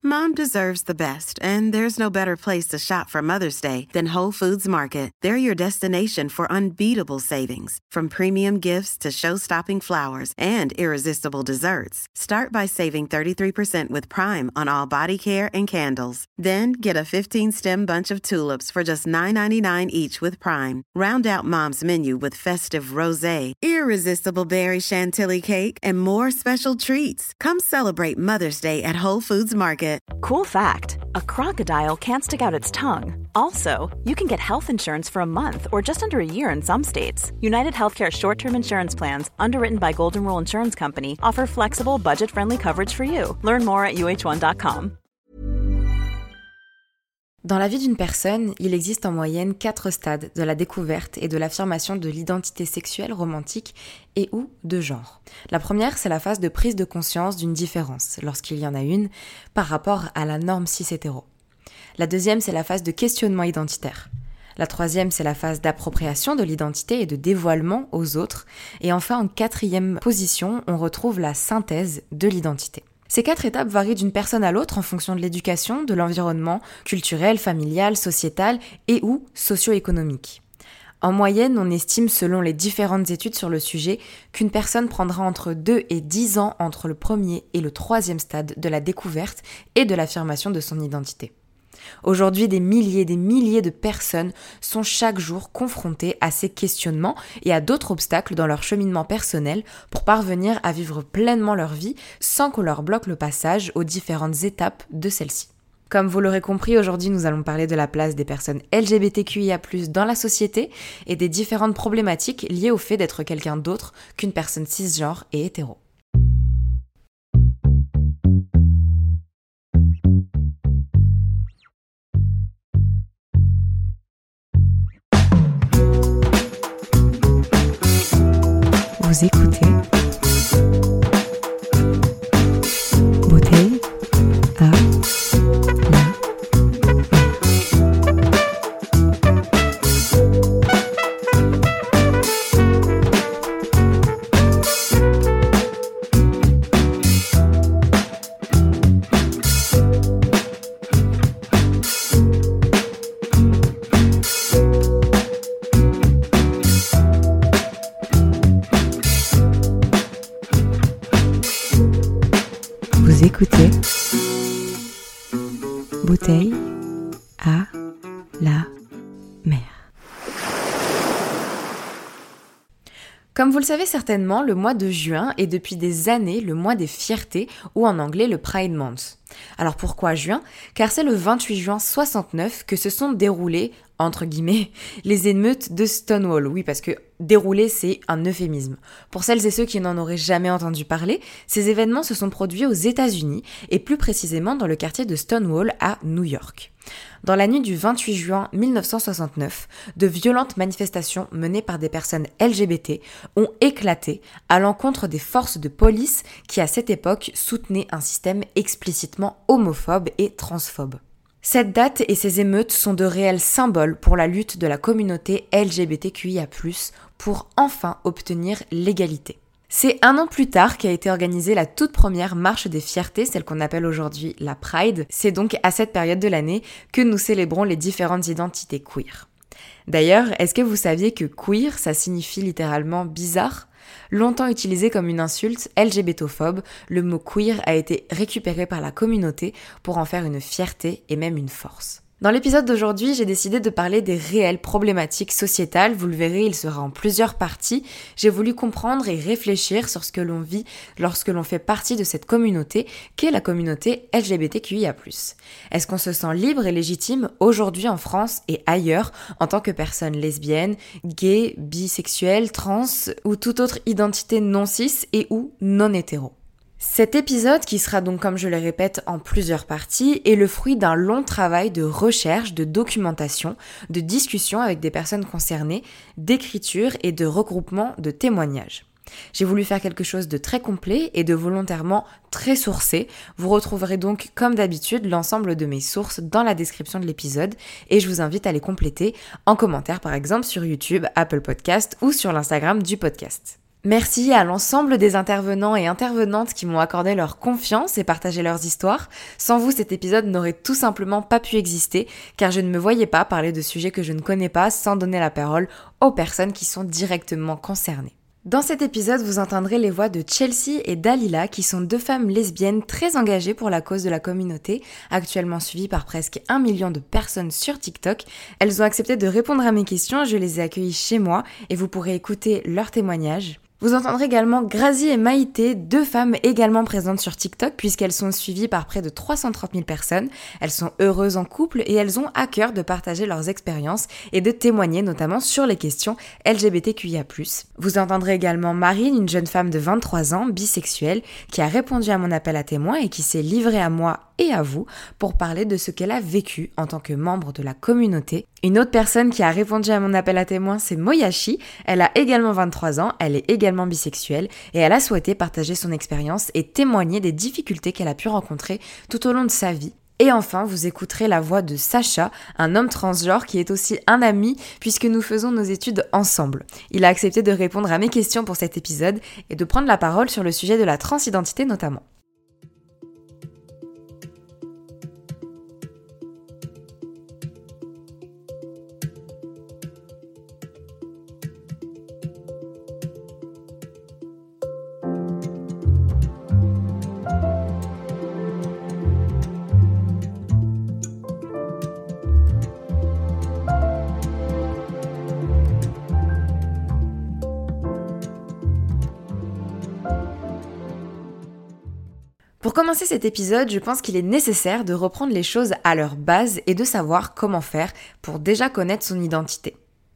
Mom deserves the best, and there's no better place to shop for Mother's Day than Whole Foods Market. They're your destination for unbeatable savings, from premium gifts to show-stopping flowers and irresistible desserts. Start by saving 33% with Prime on all body care and candles. Then get a 15-stem bunch of tulips for just $9.99 each with Prime. Round out Mom's menu with festive rosé, irresistible berry chantilly cake, and more special treats. Come celebrate Mother's Day at Whole Foods Market. Cool fact, a crocodile can't stick out its tongue. Also, you can get health insurance for a month or just under a year in some states. United Healthcare short-term insurance plans, underwritten by Golden Rule Insurance Company, offer flexible, budget-friendly coverage for you. Learn more at uh1.com. Dans la vie d'une personne, il existe en moyenne 4 stades de la découverte et de l'affirmation de l'identité sexuelle, romantique et ou de genre. La première, c'est la phase de prise de conscience d'une différence, lorsqu'il y en a une, par rapport à la norme cis-hétéro. La deuxième, c'est la phase de questionnement identitaire. La troisième, c'est la phase d'appropriation de l'identité et de dévoilement aux autres. Et enfin, en quatrième position, on retrouve la synthèse de l'identité. Ces 4 étapes varient d'une personne à l'autre en fonction de l'éducation, de l'environnement culturel, familial, sociétal et ou socio-économique. En moyenne, on estime, selon les différentes études sur le sujet, qu'une personne prendra entre 2 et 10 ans entre le premier et le troisième stade de la découverte et de l'affirmation de son identité. Aujourd'hui, des milliers de personnes sont chaque jour confrontées à ces questionnements et à d'autres obstacles dans leur cheminement personnel pour parvenir à vivre pleinement leur vie sans qu'on leur bloque le passage aux différentes étapes de celle-ci. Comme vous l'aurez compris, aujourd'hui nous allons parler de la place des personnes LGBTQIA+ dans la société et des différentes problématiques liées au fait d'être quelqu'un d'autre qu'une personne cisgenre et hétéro. Vous écoutez Bouteille à la Vous écoutez Bouteille à la mer. Comme vous le savez certainement, le mois de juin est depuis des années le mois des fiertés, ou en anglais le Pride Month. Alors pourquoi juin ? Car c'est le 28 juin 69 que se sont déroulées, entre guillemets, les émeutes de Stonewall. Oui, parce que dérouler, c'est un euphémisme. Pour celles et ceux qui n'en auraient jamais entendu parler, ces événements se sont produits aux États-Unis, et plus précisément dans le quartier de Stonewall à New York. Dans la nuit du 28 juin 1969, de violentes manifestations menées par des personnes LGBT ont éclaté à l'encontre des forces de police qui, à cette époque, soutenaient un système explicitement homophobe et transphobe. Cette date et ces émeutes sont de réels symboles pour la lutte de la communauté LGBTQIA+, pour enfin obtenir l'égalité. C'est 1 an plus tard qu'a été organisée la toute première marche des fiertés, celle qu'on appelle aujourd'hui la Pride. C'est donc à cette période de l'année que nous célébrons les différentes identités queer. D'ailleurs, est-ce que vous saviez que queer, ça signifie littéralement bizarre ? Longtemps utilisé comme une insulte LGBTophobe, le mot queer a été récupéré par la communauté pour en faire une fierté et même une force. Dans l'épisode d'aujourd'hui, j'ai décidé de parler des réelles problématiques sociétales. Vous le verrez, il sera en plusieurs parties. J'ai voulu comprendre et réfléchir sur ce que l'on vit lorsque l'on fait partie de cette communauté qu'est la communauté LGBTQIA+. Est-ce qu'on se sent libre et légitime aujourd'hui en France et ailleurs en tant que personne lesbienne, gay, bisexuelle, trans ou toute autre identité non cis et ou non hétéro ? Cet épisode, qui sera donc, comme je le répète, en plusieurs parties, est le fruit d'un long travail de recherche, de documentation, de discussion avec des personnes concernées, d'écriture et de regroupement de témoignages. J'ai voulu faire quelque chose de très complet et de volontairement très sourcé. Vous retrouverez donc, comme d'habitude, l'ensemble de mes sources dans la description de l'épisode et je vous invite à les compléter en commentaire, par exemple sur YouTube, Apple Podcast ou sur l'Instagram du podcast. Merci à l'ensemble des intervenants et intervenantes qui m'ont accordé leur confiance et partagé leurs histoires. Sans vous, cet épisode n'aurait tout simplement pas pu exister, car je ne me voyais pas parler de sujets que je ne connais pas sans donner la parole aux personnes qui sont directement concernées. Dans cet épisode, vous entendrez les voix de Chelsea et Dalila, qui sont 2 femmes lesbiennes très engagées pour la cause de la communauté, actuellement suivies par presque 1 million de personnes sur TikTok. Elles ont accepté de répondre à mes questions, je les ai accueillies chez moi et vous pourrez écouter leurs témoignages. Vous entendrez également Grazi et Maïté, 2 femmes également présentes sur TikTok puisqu'elles sont suivies par près de 330 000 personnes. Elles sont heureuses en couple et elles ont à cœur de partager leurs expériences et de témoigner notamment sur les questions LGBTQIA+. Vous entendrez également Marine, une jeune femme de 23 ans, bisexuelle, qui a répondu à mon appel à témoins et qui s'est livrée à moi et à vous pour parler de ce qu'elle a vécu en tant que membre de la communauté. Une autre personne qui a répondu à mon appel à témoins, c'est Moyashi. Elle a également 23 ans, elle est également bisexuelle et elle a souhaité partager son expérience et témoigner des difficultés qu'elle a pu rencontrer tout au long de sa vie. Et enfin, vous écouterez la voix de Sacha, un homme transgenre qui est aussi un ami puisque nous faisons nos études ensemble. Il a accepté de répondre à mes questions pour cet épisode et de prendre la parole sur le sujet de la transidentité notamment. Pour commencer cet épisode, je pense qu'il est nécessaire de reprendre les choses à leur base et de savoir comment faire pour déjà connaître son identité.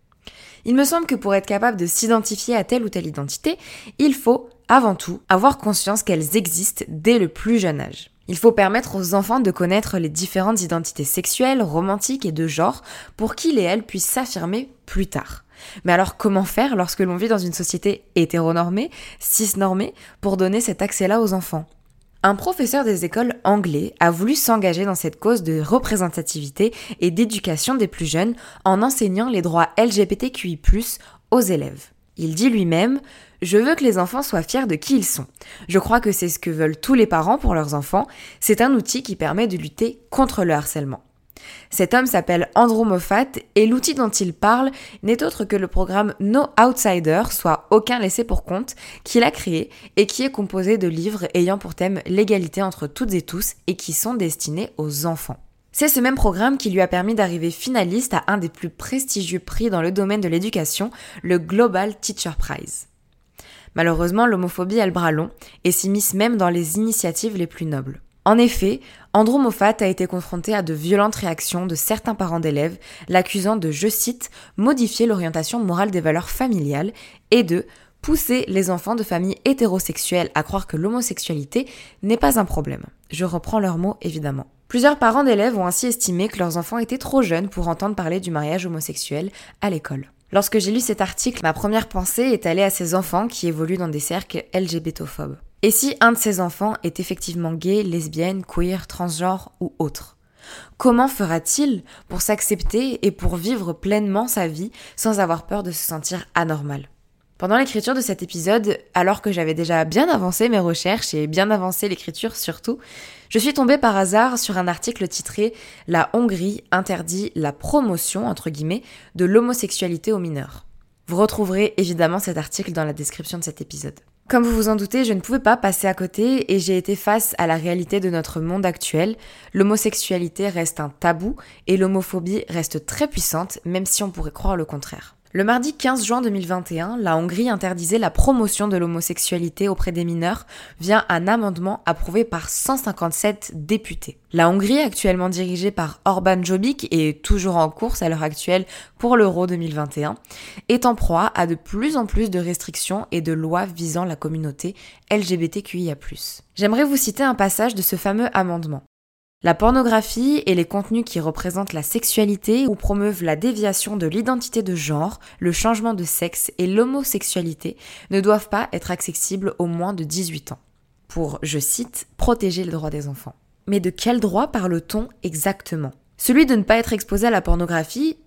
Il me semble que pour être capable de s'identifier à telle ou telle identité, il faut, avant tout, avoir conscience qu'elles existent dès le plus jeune âge. Il faut permettre aux enfants de connaître les différentes identités sexuelles, romantiques et de genre pour qu'ils et elles puissent s'affirmer plus tard. Mais alors comment faire lorsque l'on vit dans une société hétéronormée, cisnormée, pour donner cet accès-là aux enfants ? Un professeur des écoles anglais a voulu s'engager dans cette cause de représentativité et d'éducation des plus jeunes en enseignant les droits LGBTQI+, aux élèves. Il dit lui-même « Je veux que les enfants soient fiers de qui ils sont. Je crois que c'est ce que veulent tous les parents pour leurs enfants. C'est un outil qui permet de lutter contre le harcèlement. » Cet homme s'appelle Andrew Moffat et l'outil dont il parle n'est autre que le programme No Outsider, soit Aucun laissé pour compte, qu'il a créé et qui est composé de livres ayant pour thème l'égalité entre toutes et tous et qui sont destinés aux enfants. C'est ce même programme qui lui a permis d'arriver finaliste à un des plus prestigieux prix dans le domaine de l'éducation, le Global Teacher Prize. Malheureusement, l'homophobie a le bras long et s'immisce même dans les initiatives les plus nobles. En effet, Andrew Moffat a été confronté à de violentes réactions de certains parents d'élèves, l'accusant de, je cite, « modifier l'orientation morale des valeurs familiales » et de « pousser les enfants de familles hétérosexuelles à croire que l'homosexualité n'est pas un problème ». Je reprends leurs mots évidemment. Plusieurs parents d'élèves ont ainsi estimé que leurs enfants étaient trop jeunes pour entendre parler du mariage homosexuel à l'école. Lorsque j'ai lu cet article, ma première pensée est allée à ces enfants qui évoluent dans des cercles LGBTophobes. Et si un de ces enfants est effectivement gay, lesbienne, queer, transgenre ou autre ? Comment fera-t-il pour s'accepter et pour vivre pleinement sa vie sans avoir peur de se sentir anormal ? Pendant l'écriture de cet épisode, alors que j'avais déjà bien avancé mes recherches et bien avancé l'écriture surtout, je suis tombée par hasard sur un article titré « La Hongrie interdit la promotion, entre guillemets, de l'homosexualité aux mineurs ». Vous retrouverez évidemment cet article dans la description de cet épisode. Comme vous vous en doutez, je ne pouvais pas passer à côté et j'ai été face à la réalité de notre monde actuel. L'homosexualité reste un tabou et l'homophobie reste très puissante, même si on pourrait croire le contraire. Le mardi 15 juin 2021, la Hongrie interdisait la promotion de l'homosexualité auprès des mineurs via un amendement approuvé par 157 députés. La Hongrie, actuellement dirigée par Orbán Jobbik et toujours en course à l'heure actuelle pour l'Euro 2021, est en proie à de plus en plus de restrictions et de lois visant la communauté LGBTQIA+. J'aimerais vous citer un passage de ce fameux amendement. La pornographie et les contenus qui représentent la sexualité ou promeuvent la déviation de l'identité de genre, le changement de sexe et l'homosexualité ne doivent pas être accessibles aux moins de 18 ans. Pour, je cite, « protéger les droits des enfants ». Mais de quel droit parle-t-on exactement ? Celui de ne pas être exposé à la pornographie,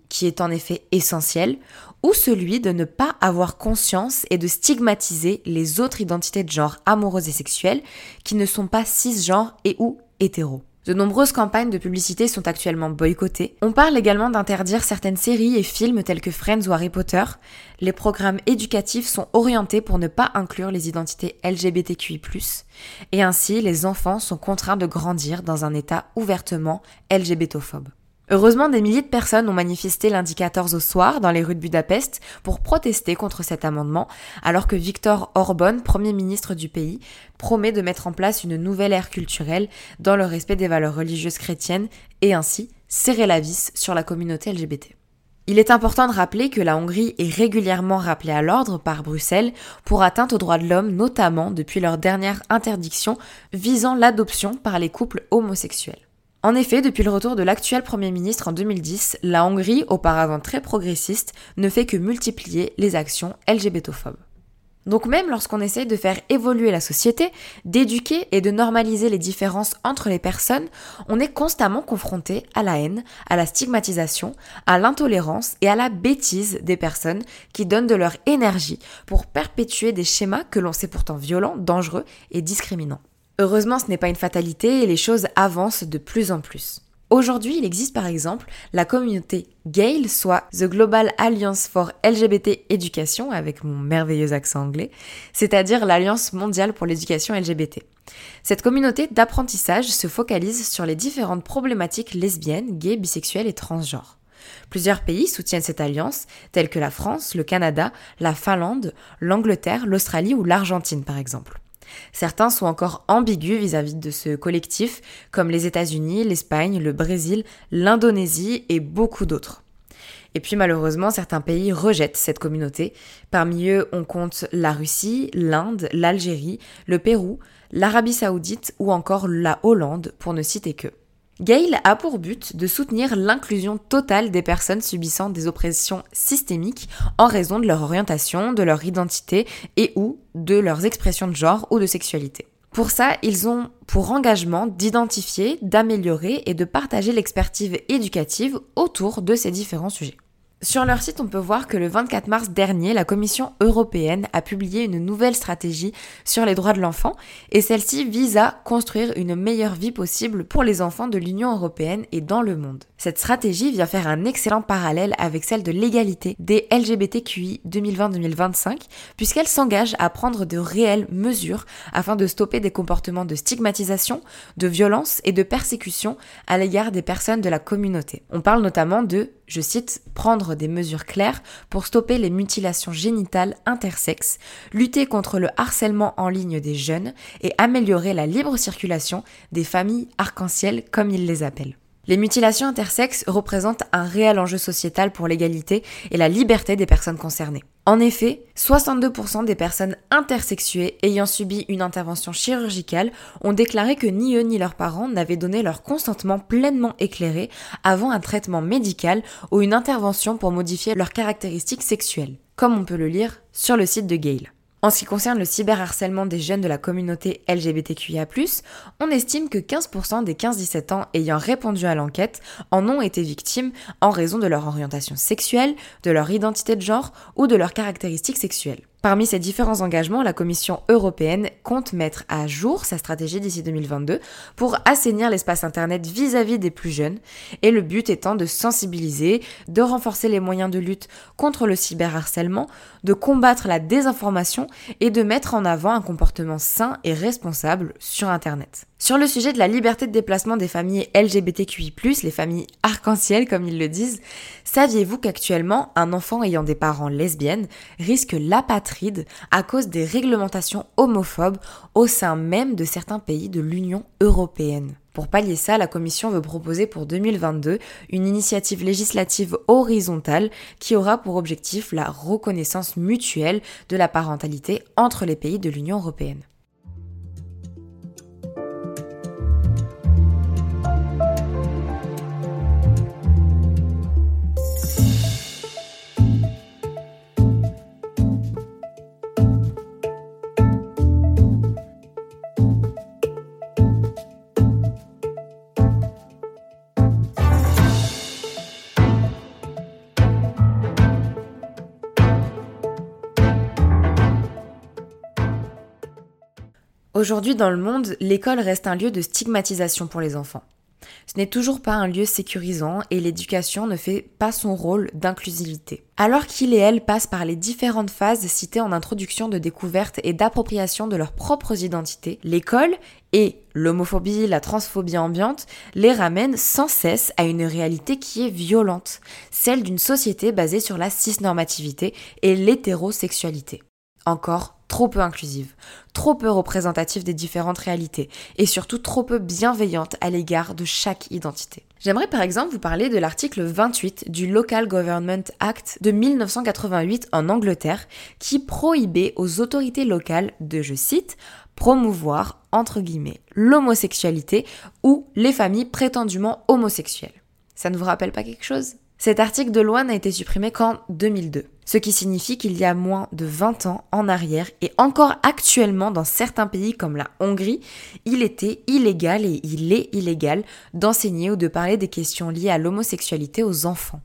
qui est en effet essentiel, ou celui de ne pas avoir conscience et de stigmatiser les autres identités de genre amoureuses et sexuelles qui ne sont pas cisgenres et ou hétéros. De nombreuses campagnes de publicité sont actuellement boycottées. On parle également d'interdire certaines séries et films tels que Friends ou Harry Potter. Les programmes éducatifs sont orientés pour ne pas inclure les identités LGBTQI+, et ainsi les enfants sont contraints de grandir dans un état ouvertement LGBTophobe. Heureusement, des milliers de personnes ont manifesté lundi 14 au soir dans les rues de Budapest pour protester contre cet amendement, alors que Viktor Orbán, Premier ministre du pays, promet de mettre en place une nouvelle ère culturelle dans le respect des valeurs religieuses chrétiennes et ainsi serrer la vis sur la communauté LGBT. Il est important de rappeler que la Hongrie est régulièrement rappelée à l'ordre par Bruxelles pour atteinte aux droits de l'homme, notamment depuis leur dernière interdiction visant l'adoption par les couples homosexuels. En effet, depuis le retour de l'actuel Premier ministre en 2010, la Hongrie, auparavant très progressiste, ne fait que multiplier les actions LGBTophobes. Donc même lorsqu'on essaye de faire évoluer la société, d'éduquer et de normaliser les différences entre les personnes, on est constamment confronté à la haine, à la stigmatisation, à l'intolérance et à la bêtise des personnes qui donnent de leur énergie pour perpétuer des schémas que l'on sait pourtant violents, dangereux et discriminants. Heureusement, ce n'est pas une fatalité et les choses avancent de plus en plus. Aujourd'hui, il existe par exemple la communauté GALE, soit The Global Alliance for LGBT Education, avec mon merveilleux accent anglais, c'est-à-dire l'Alliance mondiale pour l'éducation LGBT. Cette communauté d'apprentissage se focalise sur les différentes problématiques lesbiennes, gays, bisexuelles et transgenres. Plusieurs pays soutiennent cette alliance, tels que la France, le Canada, la Finlande, l'Angleterre, l'Australie ou l'Argentine par exemple. Certains sont encore ambigus vis-à-vis de ce collectif, comme les États-Unis, l'Espagne, le Brésil, l'Indonésie et beaucoup d'autres. Et puis malheureusement, certains pays rejettent cette communauté. Parmi eux, on compte la Russie, l'Inde, l'Algérie, le Pérou, l'Arabie Saoudite ou encore la Hollande, pour ne citer que. GALE a pour but de soutenir l'inclusion totale des personnes subissant des oppressions systémiques en raison de leur orientation, de leur identité et ou de leurs expressions de genre ou de sexualité. Pour ça, ils ont pour engagement d'identifier, d'améliorer et de partager l'expertise éducative autour de ces différents sujets. Sur leur site, on peut voir que le 24 mars dernier, la Commission européenne a publié une nouvelle stratégie sur les droits de l'enfant et celle-ci vise à construire une meilleure vie possible pour les enfants de l'Union européenne et dans le monde. Cette stratégie vient faire un excellent parallèle avec celle de l'égalité des LGBTQI 2020-2025 puisqu'elle s'engage à prendre de réelles mesures afin de stopper des comportements de stigmatisation, de violence et de persécution à l'égard des personnes de la communauté. On parle notamment de, je cite, prendre des mesures claires pour stopper les mutilations génitales intersexes, lutter contre le harcèlement en ligne des jeunes et améliorer la libre circulation des familles arc-en-ciel comme ils les appellent. Les mutilations intersexes représentent un réel enjeu sociétal pour l'égalité et la liberté des personnes concernées. En effet, 62% des personnes intersexuées ayant subi une intervention chirurgicale ont déclaré que ni eux ni leurs parents n'avaient donné leur consentement pleinement éclairé avant un traitement médical ou une intervention pour modifier leurs caractéristiques sexuelles, comme on peut le lire sur le site de GALE. En ce qui concerne le cyberharcèlement des jeunes de la communauté LGBTQIA+, on estime que 15% des 15-17 ans ayant répondu à l'enquête en ont été victimes en raison de leur orientation sexuelle, de leur identité de genre ou de leurs caractéristiques sexuelles. Parmi ces différents engagements, la Commission européenne compte mettre à jour sa stratégie d'ici 2022 pour assainir l'espace Internet vis-à-vis des plus jeunes, et le but étant de sensibiliser, de renforcer les moyens de lutte contre le cyberharcèlement, de combattre la désinformation et de mettre en avant un comportement sain et responsable sur Internet. Sur le sujet de la liberté de déplacement des familles LGBTQI+, les familles arc-en-ciel comme ils le disent, saviez-vous qu'actuellement, un enfant ayant des parents lesbiennes risque l'apatride à cause des réglementations homophobes au sein même de certains pays de l'Union européenne? Pour pallier ça, la Commission veut proposer pour 2022 une initiative législative horizontale qui aura pour objectif la reconnaissance mutuelle de la parentalité entre les pays de l'Union européenne. Aujourd'hui, dans le monde, l'école reste un lieu de stigmatisation pour les enfants. Ce n'est toujours pas un lieu sécurisant et l'éducation ne fait pas son rôle d'inclusivité. Alors qu'ils et elles passent par les différentes phases citées en introduction de découverte et d'appropriation de leurs propres identités, l'école et l'homophobie, la transphobie ambiante les ramènent sans cesse à une réalité qui est violente, celle d'une société basée sur la cisnormativité et l'hétérosexualité. Encore trop peu inclusive, trop peu représentative des différentes réalités et surtout trop peu bienveillante à l'égard de chaque identité. J'aimerais par exemple vous parler de l'article 28 du Local Government Act de 1988 en Angleterre qui prohibait aux autorités locales de, je cite, promouvoir, entre guillemets, l'homosexualité ou les familles prétendument homosexuelles. Ça ne vous rappelle pas quelque chose ? Cet article de loi n'a été supprimé qu'en 2002, ce qui signifie qu'il y a moins de 20 ans en arrière et encore actuellement dans certains pays comme la Hongrie, il était illégal et il est illégal d'enseigner ou de parler des questions liées à l'homosexualité aux enfants.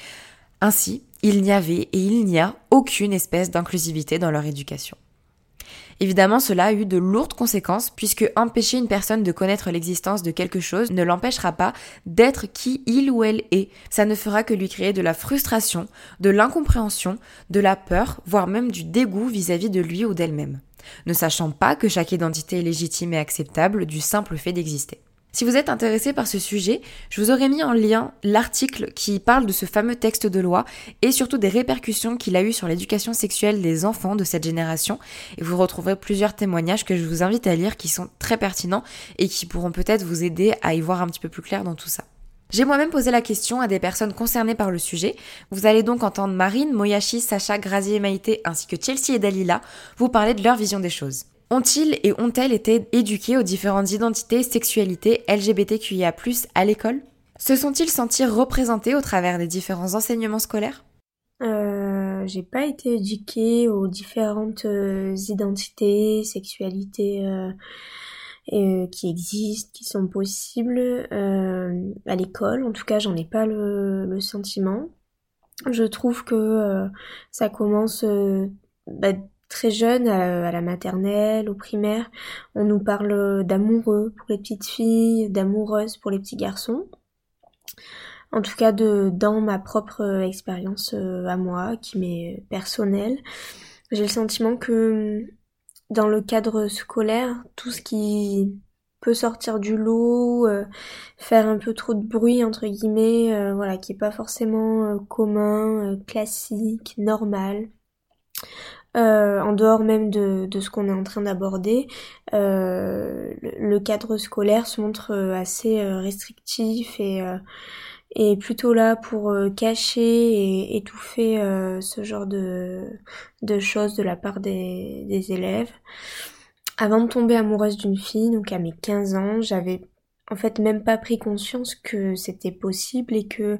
Ainsi, il n'y avait et il n'y a aucune espèce d'inclusivité dans leur éducation. Évidemment, cela a eu de lourdes conséquences puisque empêcher une personne de connaître l'existence de quelque chose ne l'empêchera pas d'être qui il ou elle est. Ça ne fera que lui créer de la frustration, de l'incompréhension, de la peur, voire même du dégoût vis-à-vis de lui ou d'elle-même, ne sachant pas que chaque identité est légitime et acceptable du simple fait d'exister. Si vous êtes intéressé par ce sujet, je vous aurais mis en lien l'article qui parle de ce fameux texte de loi et surtout des répercussions qu'il a eu sur l'éducation sexuelle des enfants de cette génération. Et vous retrouverez plusieurs témoignages que je vous invite à lire qui sont très pertinents et qui pourront peut-être vous aider à y voir un petit peu plus clair dans tout ça. J'ai moi-même posé la question à des personnes concernées par le sujet. Vous allez donc entendre Marine, Moyashi, Sacha, Grazi et Maïté ainsi que Chelsea et Dalila vous parler de leur vision des choses. Ont-ils et ont-elles été éduqués aux différentes identités et sexualités LGBTQIA+, à l'école ? Se sont-ils sentis représentés au travers des différents enseignements scolaires ? J'ai pas été éduquée aux différentes identités, sexualités qui existent, qui sont possibles à l'école. En tout cas, j'en ai pas le sentiment. Je trouve que ça commence très jeune, à la maternelle, au primaire. On nous parle d'amoureux pour les petites filles, d'amoureuses pour les petits garçons. En tout cas, dans ma propre expérience à moi, qui m'est personnelle, j'ai le sentiment que dans le cadre scolaire, tout ce qui peut sortir du lot, faire un peu trop de bruit, entre guillemets, qui est pas forcément commun, classique, normal, en dehors même de ce qu'on est en train d'aborder, le cadre scolaire se montre assez restrictif et plutôt là pour cacher et étouffer ce genre de choses de la part des élèves. Avant de tomber amoureuse d'une fille, donc à mes 15 ans, j'avais en fait même pas pris conscience que c'était possible et que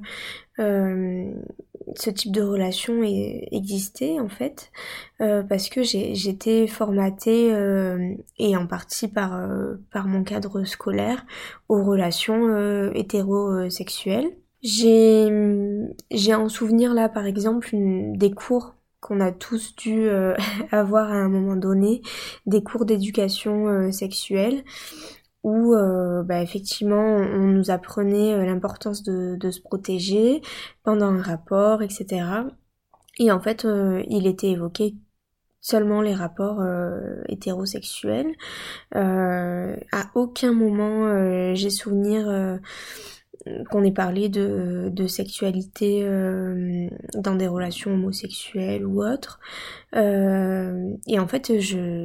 ce type de relation existait en fait, parce que j'étais formatée et en partie par mon cadre scolaire aux relations hétérosexuelles. J'ai en souvenir là par exemple des cours qu'on a tous dû avoir à un moment donné, des cours d'éducation sexuelle où effectivement on nous apprenait l'importance de se protéger pendant un rapport, etc. Et en fait il était évoqué seulement les rapports hétérosexuels. À aucun moment j'ai souvenir qu'on ait parlé de sexualité dans des relations homosexuelles ou autres. Et en fait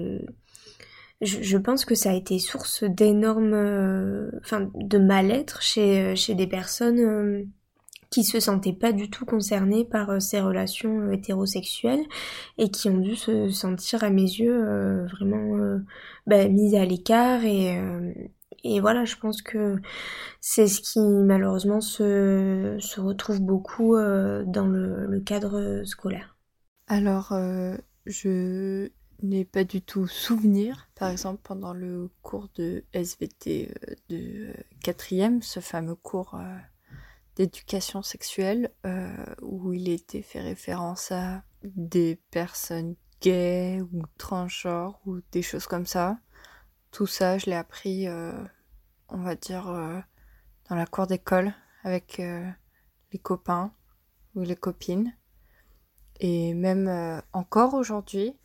je pense que ça a été source d'énormes de mal-être chez des personnes qui se sentaient pas du tout concernées par ces relations hétérosexuelles et qui ont dû se sentir à mes yeux vraiment mises à l'écart et voilà, je pense que c'est ce qui malheureusement se retrouve beaucoup dans le cadre scolaire. Alors je n'ai pas du tout souvenir, par exemple pendant le cours de SVT de 4e, ce fameux cours d'éducation sexuelle où il était fait référence à des personnes gays ou transgenres ou des choses comme ça. tout ça, je l'ai appris, on va dire, dans la cour d'école, avec les copains ou les copines. Et même encore aujourd'hui,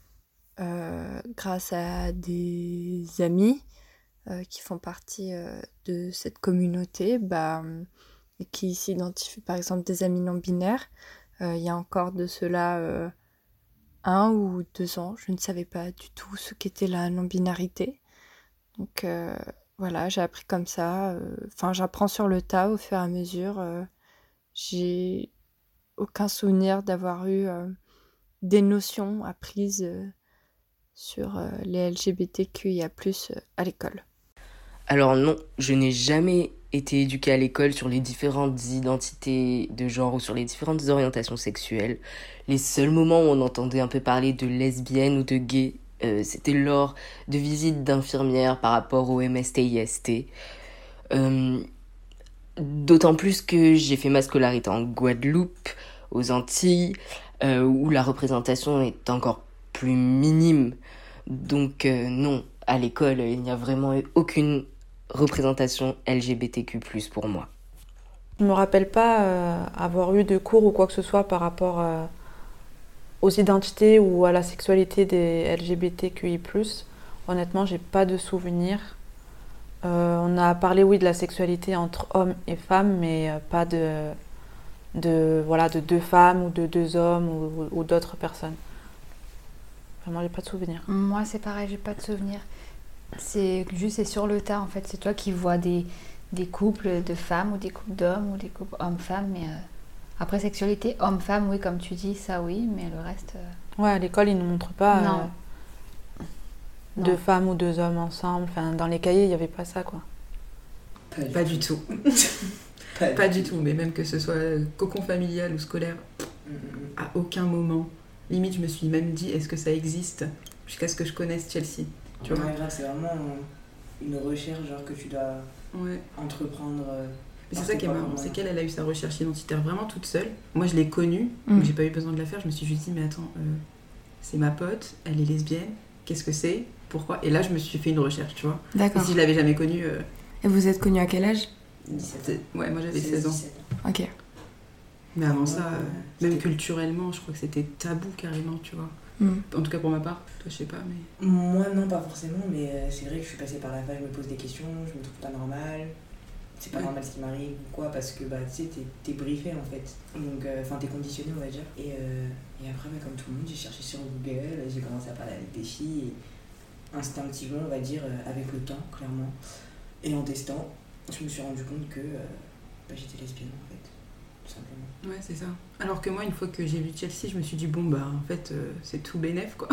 grâce à des amis qui font partie de cette communauté, et qui s'identifient, par exemple, des amis non-binaires. Il y a encore de cela 1 ou 2 ans, je ne savais pas du tout ce qu'était la non-binarité. Donc voilà, j'ai appris comme ça. J'apprends sur le tas au fur et à mesure. J'ai aucun souvenir d'avoir eu des notions apprises sur les LGBTQIA+, à l'école. Alors non, je n'ai jamais été éduquée à l'école sur les différentes identités de genre ou sur les différentes orientations sexuelles. Les seuls moments où on entendait un peu parler de lesbienne ou de gay, c'était lors de visites d'infirmières par rapport au MST-IST. D'autant plus que j'ai fait ma scolarité en Guadeloupe, aux Antilles, où la représentation est encore plus minime. Donc non, à l'école, il n'y a vraiment eu aucune représentation LGBTQ+, pour moi. Je me rappelle pas avoir eu de cours ou quoi que ce soit par rapport aux identités ou à la sexualité des LGBTQI+. Honnêtement, j'ai pas de souvenirs. On a parlé, oui, de la sexualité entre hommes et femmes, mais pas de 2 femmes ou de 2 hommes ou d'autres personnes. Vraiment, j'ai pas de souvenirs. Moi, c'est pareil, j'ai pas de souvenirs. C'est sur le tas, en fait. C'est toi qui vois des couples de femmes ou des couples d'hommes ou des couples hommes-femmes. Mais après, sexualité homme-femme, oui, comme tu dis, ça oui, mais le reste... Ouais, à l'école, ils ne nous montrent pas 2 femmes ou 2 hommes ensemble. Enfin, dans les cahiers, il n'y avait pas ça, quoi. Pas du tout. Pas du tout, mais même que ce soit cocon familial ou scolaire, à aucun moment. Limite, je me suis même dit, est-ce que ça existe, jusqu'à ce que je connaisse Chelsea. Tu vois, c'est vraiment une recherche genre que tu dois entreprendre. Mais c'est ça qui est marrant, c'est qu'elle a eu sa recherche identitaire vraiment toute seule. Moi je l'ai connue, donc j'ai pas eu besoin de la faire. Je me suis juste dit mais attends, c'est ma pote, elle est lesbienne, qu'est-ce que c'est, pourquoi? Et là je me suis fait une recherche, tu vois. D'accord. Et si je l'avais jamais connue... Et vous êtes connue à quel âge? 17. Ouais, moi j'avais 16 ans. 17. Ok. Mais avant ça, même culturellement, je crois que c'était tabou carrément, tu vois. En tout cas pour ma part, toi je sais pas, mais... Moi non, pas forcément, mais c'est vrai que je suis passée par la phase, je me pose des questions, je me trouve pas normale, c'est pas normal ce qui m'arrive ou quoi, parce que tu sais, t'es briefé en fait, donc t'es conditionné on va dire, et après comme tout le monde, j'ai cherché sur Google, j'ai commencé à parler avec des filles, et instinctivement on va dire, avec le temps clairement, et en testant, je me suis rendu compte que j'étais lesbienne en fait. Simplement. Ouais, c'est ça. Alors que moi, une fois que j'ai vu Chelsea, je me suis dit, bon, en fait, c'est tout bénef, quoi.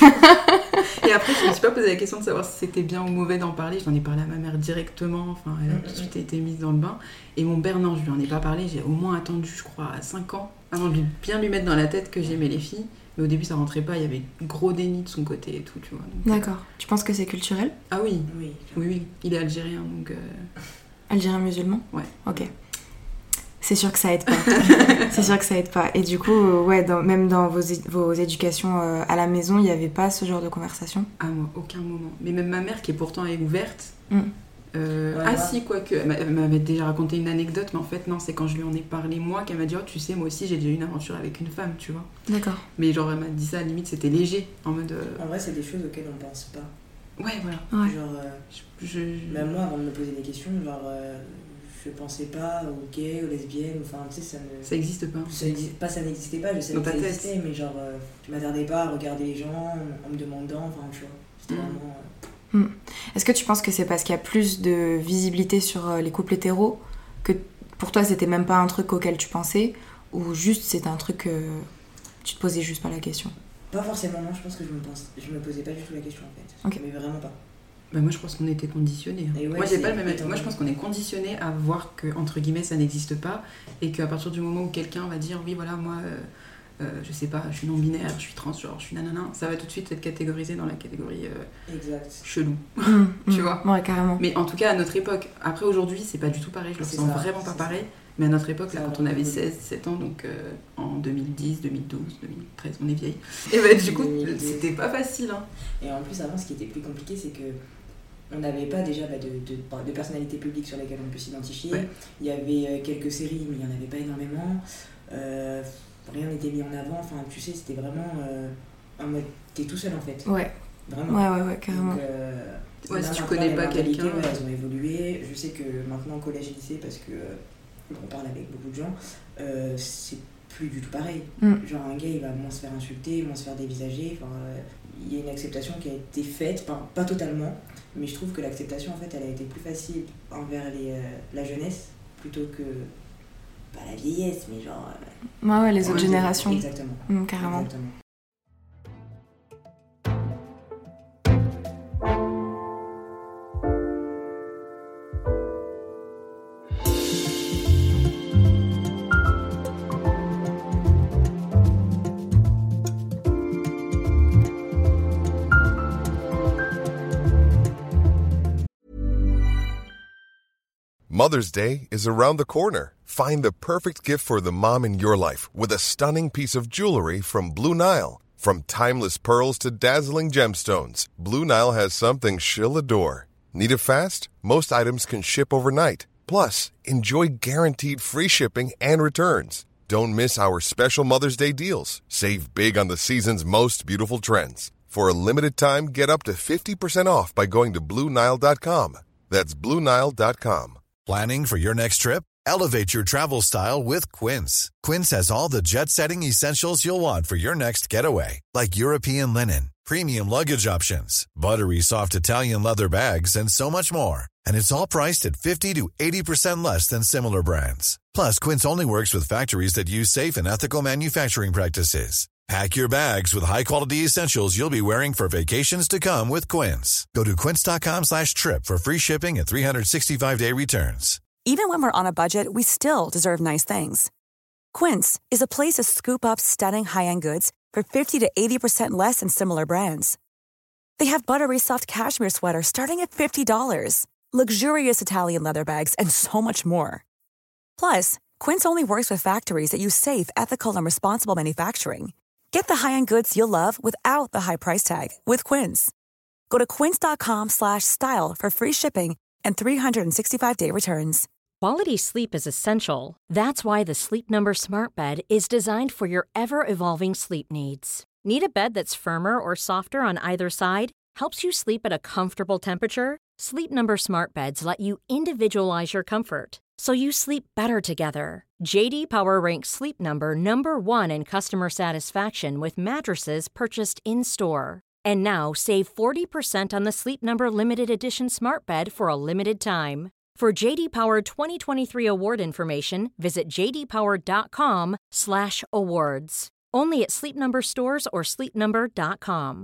Et après, je me suis pas posé la question de savoir si c'était bien ou mauvais d'en parler. J'en ai parlé à ma mère directement, enfin, elle a tout de suite été mise dans le bain. Et mon père, non, je lui en ai pas parlé. J'ai au moins attendu, je crois, 5 ans avant de bien lui mettre dans la tête que j'aimais les filles. Mais au début, ça rentrait pas, il y avait gros déni de son côté et tout, tu vois. Donc, d'accord. Tu penses que c'est culturel? Ah oui. Oui. Il est algérien, donc... Algérien musulman? Ouais. Ok. C'est sûr que ça aide pas. C'est sûr que ça aide pas. Et du coup, même dans vos éducations à la maison, il n'y avait pas ce genre de conversation? Ah, moi, aucun moment. Mais même ma mère, qui est pourtant est ouverte... si, quoique, elle m'avait déjà raconté une anecdote, mais en fait, non, c'est quand je lui en ai parlé, moi, qu'elle m'a dit, oh, tu sais, moi aussi, j'ai déjà eu une aventure avec une femme, tu vois. D'accord. Mais genre, elle m'a dit ça, à la limite, c'était léger, en mode... En vrai, c'est des choses auxquelles on pense pas. Ouais, voilà. Ouais. Genre, même moi, avant de me poser des questions, genre... je pensais pas aux gays, aux lesbiennes, enfin tu sais, ça existe pas. Ça n'existait pas, je savais que ça existait, mais genre je m'attardais pas à regarder les gens en me demandant, enfin tu vois, c'était vraiment... Est-ce que tu penses que c'est parce qu'il y a plus de visibilité sur les couples hétéros que pour toi c'était même pas un truc auquel tu pensais, ou juste c'était un truc que tu te posais juste pas la question? Pas forcément, non, je pense que je me posais pas du tout la question en fait, mais vraiment pas. Moi je pense qu'on était conditionnés. Ouais, moi j'ai pas le même avis. Moi je pense qu'on est conditionnés à voir que entre guillemets ça n'existe pas, et qu'à partir du moment où quelqu'un va dire oui voilà moi je sais pas, je suis non-binaire, je suis transgenre, je suis nanana, ça va tout de suite être catégorisé dans la catégorie chelou. Tu vois. Ouais, carrément. Mais en tout cas à notre époque, après aujourd'hui c'est pas du tout pareil, je le sens vraiment pas pareil. Mais à notre époque, là, quand on avait 16-17 ans, donc en 2010, 2012, 2013, on est vieille, et du coup, c'était pas facile. Hein. Et en plus, avant, ce qui était plus compliqué, c'est que on n'avait pas déjà de personnalités publiques sur lesquelles on peut s'identifier. Ouais. Il y avait quelques séries, mais il n'y en avait pas énormément. Rien n'était mis en avant. Enfin, tu sais, c'était vraiment en mode t'es tout seul en fait. Ouais. Vraiment. Ouais, carrément. Donc, si tu maintenant, connais les pas mentalités, quelqu'un. elles ont évolué. Je sais que maintenant, collège et lycée, parce que on parle avec beaucoup de gens, c'est plus du tout pareil. Genre, un gars, il va moins se faire insulter, moins se faire dévisager. Enfin, il y a une acceptation qui a été faite, pas totalement, mais je trouve que l'acceptation, en fait, elle a été plus facile envers la jeunesse plutôt que. Pas la vieillesse, mais genre. Ouais, les autres générations. Exactement. Carrément. Exactement. Mother's Day is around the corner. Find the perfect gift for the mom in your life with a stunning piece of jewelry from Blue Nile. From timeless pearls to dazzling gemstones, Blue Nile has something she'll adore. Need it fast? Most items can ship overnight. Plus, enjoy guaranteed free shipping and returns. Don't miss our special Mother's Day deals. Save big on the season's most beautiful trends. For a limited time, get up to 50% off by going to BlueNile.com. That's BlueNile.com. Planning for your next trip? Elevate your travel style with Quince. Quince has all the jet-setting essentials you'll want for your next getaway, like European linen, premium luggage options, buttery soft Italian leather bags, and so much more. And it's all priced at 50 to 80% less than similar brands. Plus, Quince only works with factories that use safe and ethical manufacturing practices. Pack your bags with high-quality essentials you'll be wearing for vacations to come with Quince. Go to quince.com/trip for free shipping and 365-day returns. Even when we're on a budget, we still deserve nice things. Quince is a place to scoop up stunning high-end goods for 50 to 80% less than similar brands. They have buttery soft cashmere sweaters starting at $50, luxurious Italian leather bags, and so much more. Plus, Quince only works with factories that use safe, ethical, and responsible manufacturing. Get the high-end goods you'll love without the high price tag with Quince. Go to quince.com/style for free shipping and 365-day returns. Quality sleep is essential. That's why the Sleep Number Smart Bed is designed for your ever-evolving sleep needs. Need a bed that's firmer or softer on either side? Helps you sleep at a comfortable temperature? Sleep Number Smart Beds let you individualize your comfort, so you sleep better together. J.D. Power ranks Sleep Number number 1 in customer satisfaction with mattresses purchased in-store. And now, save 40% on the Sleep Number Limited Edition Smart Bed for a limited time. For J.D. Power 2023 award information, visit jdpower.com/awards. Only at Sleep Number stores or sleepnumber.com.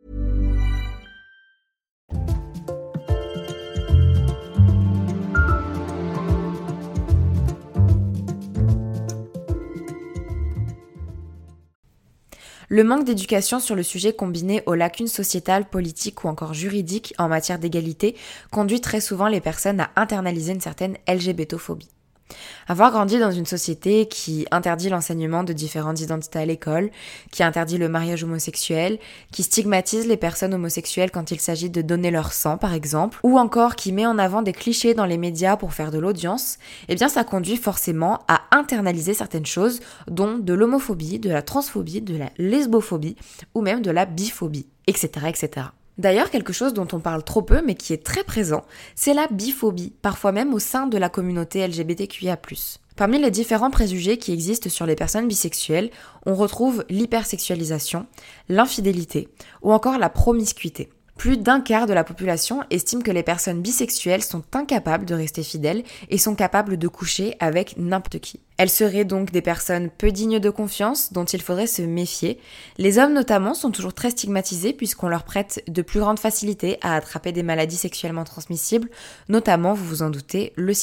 Le manque d'éducation sur le sujet combiné aux lacunes sociétales, politiques ou encore juridiques en matière d'égalité conduit très souvent les personnes à internaliser une certaine LGBTophobie. Avoir grandi dans une société qui interdit l'enseignement de différentes identités à l'école, qui interdit le mariage homosexuel, qui stigmatise les personnes homosexuelles quand il s'agit de donner leur sang par exemple, ou encore qui met en avant des clichés dans les médias pour faire de l'audience, eh bien ça conduit forcément à internaliser certaines choses, dont de l'homophobie, de la transphobie, de la lesbophobie ou même de la biphobie, etc. etc. D'ailleurs, quelque chose dont on parle trop peu mais qui est très présent, c'est la biphobie, parfois même au sein de la communauté LGBTQIA+. Parmi les différents préjugés qui existent sur les personnes bisexuelles, on retrouve l'hypersexualisation, l'infidélité ou encore la promiscuité. Plus d'un quart de la population estime que les personnes bisexuelles sont incapables de rester fidèles et sont capables de coucher avec n'importe qui. Elles seraient donc des personnes peu dignes de confiance dont il faudrait se méfier. Les hommes notamment sont toujours très stigmatisés puisqu'on leur prête de plus grandes facilités à attraper des maladies sexuellement transmissibles, notamment, vous vous en doutez, le sida.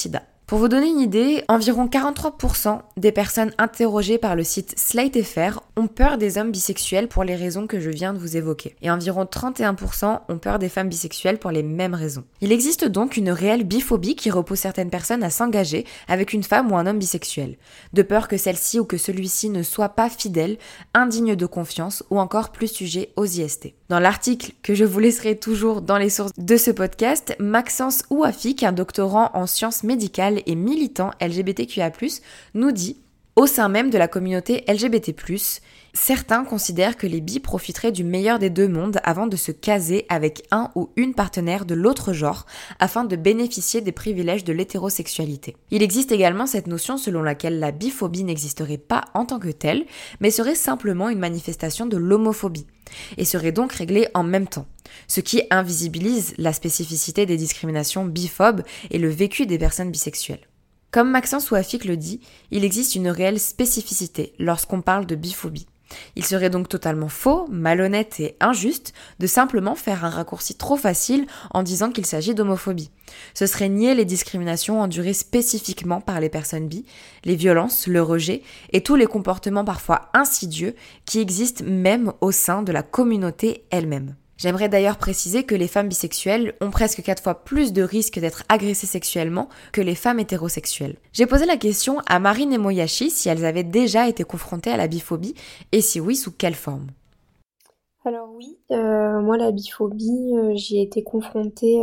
Pour vous donner une idée, environ 43% des personnes interrogées par le site Slate.fr ont peur des hommes bisexuels pour les raisons que je viens de vous évoquer. Et environ 31% ont peur des femmes bisexuelles pour les mêmes raisons. Il existe donc une réelle biphobie qui repousse certaines personnes à s'engager avec une femme ou un homme bisexuel, de peur que celle-ci ou que celui-ci ne soit pas fidèle, indigne de confiance ou encore plus sujet aux IST. Dans l'article que je vous laisserai toujours dans les sources de ce podcast, Maxence Ouafik, un doctorant en sciences médicales et militant LGBTQIA+, nous dit « Au sein même de la communauté LGBT+, certains considèrent que les bis profiteraient du meilleur des deux mondes avant de se caser avec un ou une partenaire de l'autre genre afin de bénéficier des privilèges de l'hétérosexualité. Il existe également cette notion selon laquelle la biphobie n'existerait pas en tant que telle, mais serait simplement une manifestation de l'homophobie et serait donc réglée en même temps, ce qui invisibilise la spécificité des discriminations biphobes et le vécu des personnes bisexuelles. Comme Maxence Ouafik le dit, il existe une réelle spécificité lorsqu'on parle de biphobie. Il serait donc totalement faux, malhonnête et injuste de simplement faire un raccourci trop facile en disant qu'il s'agit d'homophobie. Ce serait nier les discriminations endurées spécifiquement par les personnes bi, les violences, le rejet et tous les comportements parfois insidieux qui existent même au sein de la communauté elle-même. J'aimerais d'ailleurs préciser que les femmes bisexuelles ont presque 4 fois plus de risques d'être agressées sexuellement que les femmes hétérosexuelles. J'ai posé la question à Marine et Moyashi si elles avaient déjà été confrontées à la biphobie et si oui, sous quelle forme. Alors oui, moi la biphobie, j'y ai été confrontée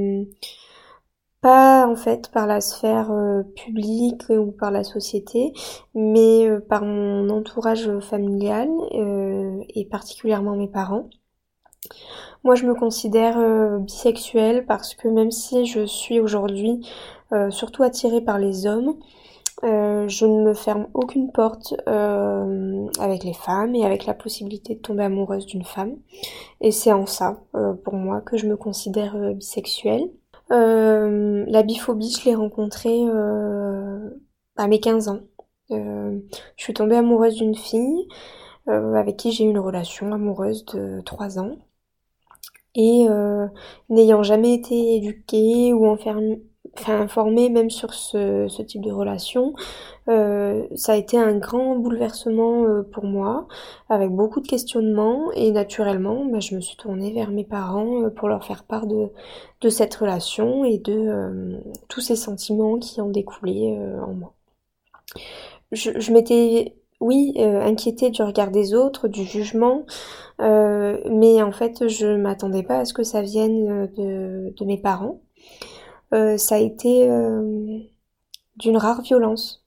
pas en fait par la sphère publique ou par la société, mais par mon entourage familial et particulièrement mes parents. Moi, je me considère bisexuelle parce que même si je suis aujourd'hui surtout attirée par les hommes, je ne me ferme aucune porte avec les femmes et avec la possibilité de tomber amoureuse d'une femme. Et c'est en ça, pour moi, que je me considère bisexuelle. La biphobie, je l'ai rencontrée à mes 15 ans. Je suis tombée amoureuse d'une fille avec qui j'ai eu une relation amoureuse de 3 ans. Et n'ayant jamais été éduquée ou informée même sur ce type de relation, ça a été un grand bouleversement pour moi, avec beaucoup de questionnements, et naturellement, je me suis tournée vers mes parents pour leur faire part de cette relation et de tous ces sentiments qui en découlaient en moi. Je m'étais inquiétée du regard des autres, du jugement, mais en fait je m'attendais pas à ce que ça vienne de mes parents. Ça a été d'une rare violence.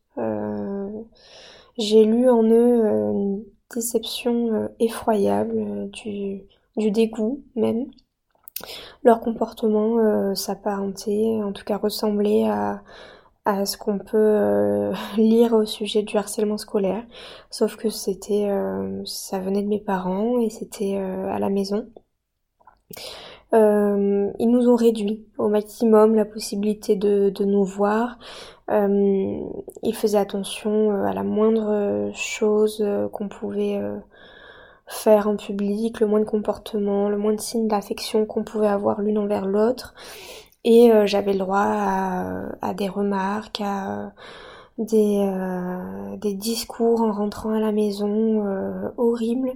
J'ai lu en eux une déception effroyable, du dégoût même. Leur comportement s'apparentait, en tout cas ressemblait à ce qu'on peut lire au sujet du harcèlement scolaire, sauf que ça venait de mes parents et c'était à la maison. Ils nous ont réduit au maximum la possibilité de nous voir. Ils faisaient attention à la moindre chose qu'on pouvait faire en public, le moindre comportement, le moindre signe d'affection qu'on pouvait avoir l'une envers l'autre. Et j'avais le droit à des remarques, à des discours en rentrant à la maison horribles.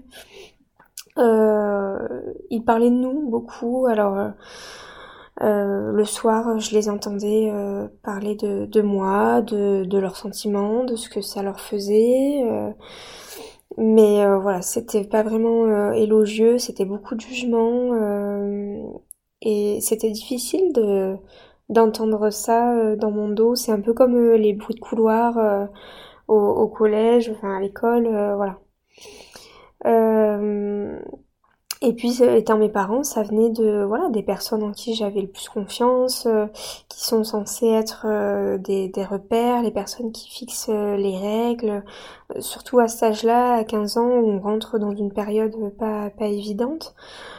Ils parlaient de nous beaucoup, alors le soir je les entendais parler de moi, de leurs sentiments, de ce que ça leur faisait, mais voilà, c'était pas vraiment élogieux, c'était beaucoup de jugement. Et c'était difficile d'entendre ça dans mon dos. C'est un peu comme les bruits de couloir au collège, enfin à l'école, voilà. Et puis étant mes parents, ça venait des personnes en qui j'avais le plus confiance, qui sont censées être des repères, les personnes qui fixent les règles, surtout à cet âge-là, à 15 ans, où on rentre dans une période pas évidente.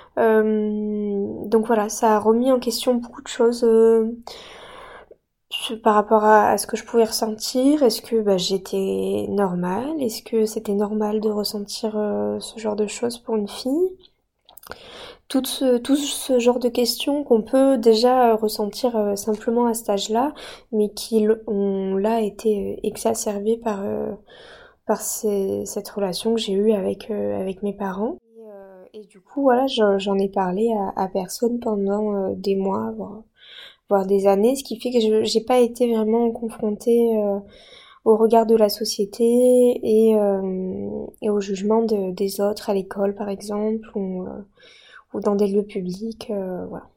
Donc voilà, ça a remis en question beaucoup de choses par rapport à ce que je pouvais ressentir. Est-ce que j'étais normale? Est-ce que c'était normal de ressentir ce genre de choses pour une fille? tout ce genre de questions qu'on peut déjà ressentir simplement à cet âge-là, mais qui ont là été exacerbées par cette relation que j'ai eue avec mes parents. Et du coup, voilà, j'en ai parlé à personne pendant des mois, voire des années, ce qui fait que j'ai pas été vraiment confrontée au regard de la société et au jugement des autres à l'école, par exemple, ou dans des lieux publics, voilà.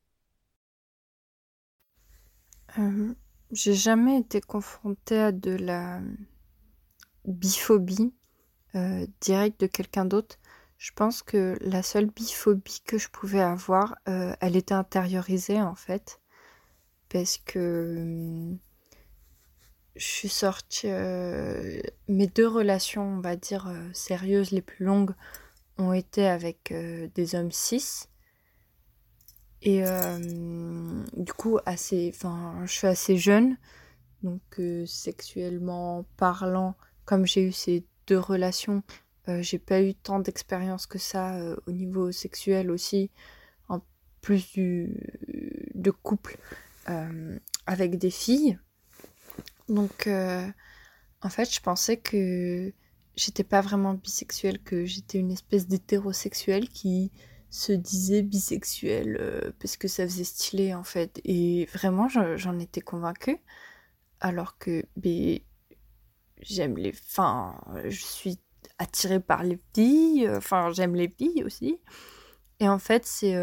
J'ai jamais été confrontée à de la biphobie directe de quelqu'un d'autre. Je pense que la seule biphobie que je pouvais avoir, elle était intériorisée en fait, parce que je suis sortie... mes 2 relations, on va dire, sérieuses, les plus longues, ont été avec des hommes cis. Et du coup, je suis assez jeune, donc sexuellement parlant, comme j'ai eu ces 2 relations, j'ai pas eu tant d'expérience que ça au niveau sexuel aussi, en plus de couple avec des filles. Donc en fait, je pensais que j'étais pas vraiment bisexuelle, que j'étais une espèce d'hétérosexuelle qui se disait bisexuelle parce que ça faisait stylé en fait. Et vraiment, j'en étais convaincue, alors que je suis attirée par les filles, j'aime les filles aussi. Et en fait, c'est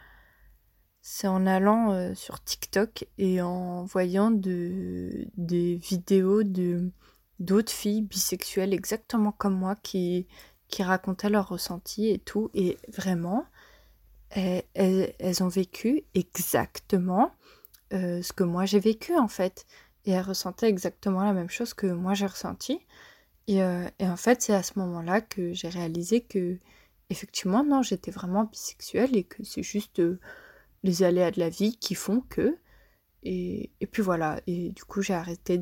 en allant sur TikTok et en voyant des vidéos d'autres filles bisexuelles exactement comme moi qui racontaient leurs ressentis et tout. Et vraiment, elles ont vécu exactement ce que moi j'ai vécu en fait. Et elles ressentaient exactement la même chose que moi j'ai ressenti. Et en fait, c'est à ce moment-là que j'ai réalisé que, effectivement, non, j'étais vraiment bisexuelle et que c'est juste les aléas de la vie qui font que. Et puis voilà. Et du coup, j'ai arrêté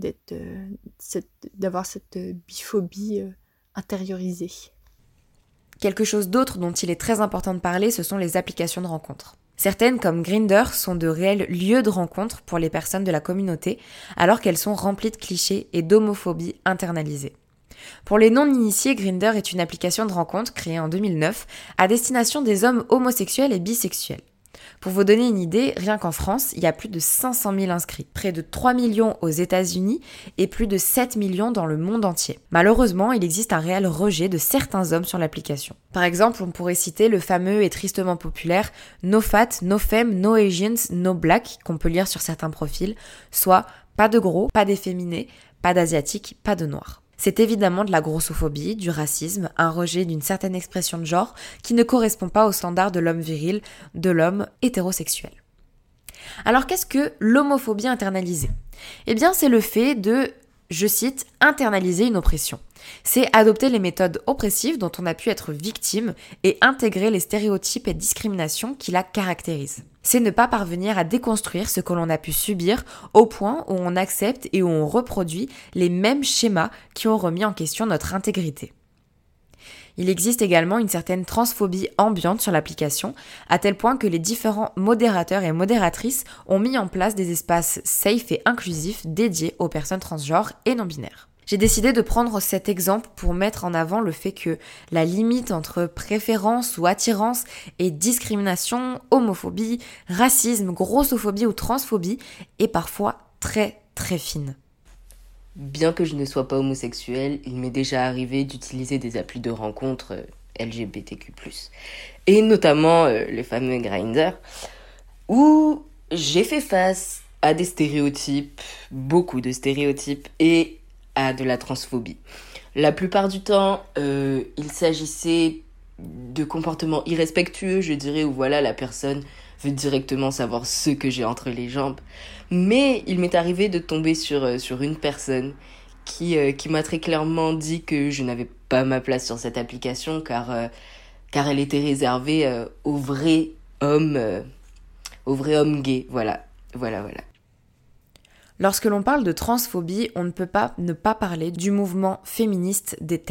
d'avoir cette biphobie intériorisée. Quelque chose d'autre dont il est très important de parler, ce sont les applications de rencontres. Certaines, comme Grindr, sont de réels lieux de rencontre pour les personnes de la communauté, alors qu'elles sont remplies de clichés et d'homophobie internalisée. Pour les non-initiés, Grindr est une application de rencontre créée en 2009 à destination des hommes homosexuels et bisexuels. Pour vous donner une idée, rien qu'en France, il y a plus de 500 000 inscrits, près de 3 millions aux États-Unis et plus de 7 millions dans le monde entier. Malheureusement, il existe un réel rejet de certains hommes sur l'application. Par exemple, on pourrait citer le fameux et tristement populaire « No fat, no femme, no Asians, no black » qu'on peut lire sur certains profils, soit pas de gros, pas d'efféminés, pas d'asiatiques, pas de noirs. C'est évidemment de la grossophobie, du racisme, un rejet d'une certaine expression de genre qui ne correspond pas aux standards de l'homme viril, de l'homme hétérosexuel. Alors qu'est-ce que l'homophobie internalisée ? Eh bien, c'est le fait de, je cite, internaliser une oppression. C'est adopter les méthodes oppressives dont on a pu être victime et intégrer les stéréotypes et discriminations qui la caractérisent. C'est ne pas parvenir à déconstruire ce que l'on a pu subir au point où on accepte et où on reproduit les mêmes schémas qui ont remis en question notre intégrité. Il existe également une certaine transphobie ambiante sur l'application, à tel point que les différents modérateurs et modératrices ont mis en place des espaces safe et inclusifs dédiés aux personnes transgenres et non-binaires. J'ai décidé de prendre cet exemple pour mettre en avant le fait que la limite entre préférence ou attirance et discrimination, homophobie, racisme, grossophobie ou transphobie est parfois très très fine. Bien que je ne sois pas homosexuel, il m'est déjà arrivé d'utiliser des applis de rencontres LGBTQ+. Et notamment le fameux Grindr, où j'ai fait face à des stéréotypes, beaucoup de stéréotypes, et à de la transphobie. La plupart du temps, il s'agissait de comportements irrespectueux, je dirais, où voilà, la personne veut directement savoir ce que j'ai entre les jambes. Mais il m'est arrivé de tomber sur une personne qui m'a très clairement dit que je n'avais pas ma place sur cette application car elle était réservée aux vrais hommes gays. Voilà. Lorsque l'on parle de transphobie, on ne peut pas ne pas parler du mouvement féministe des TERF.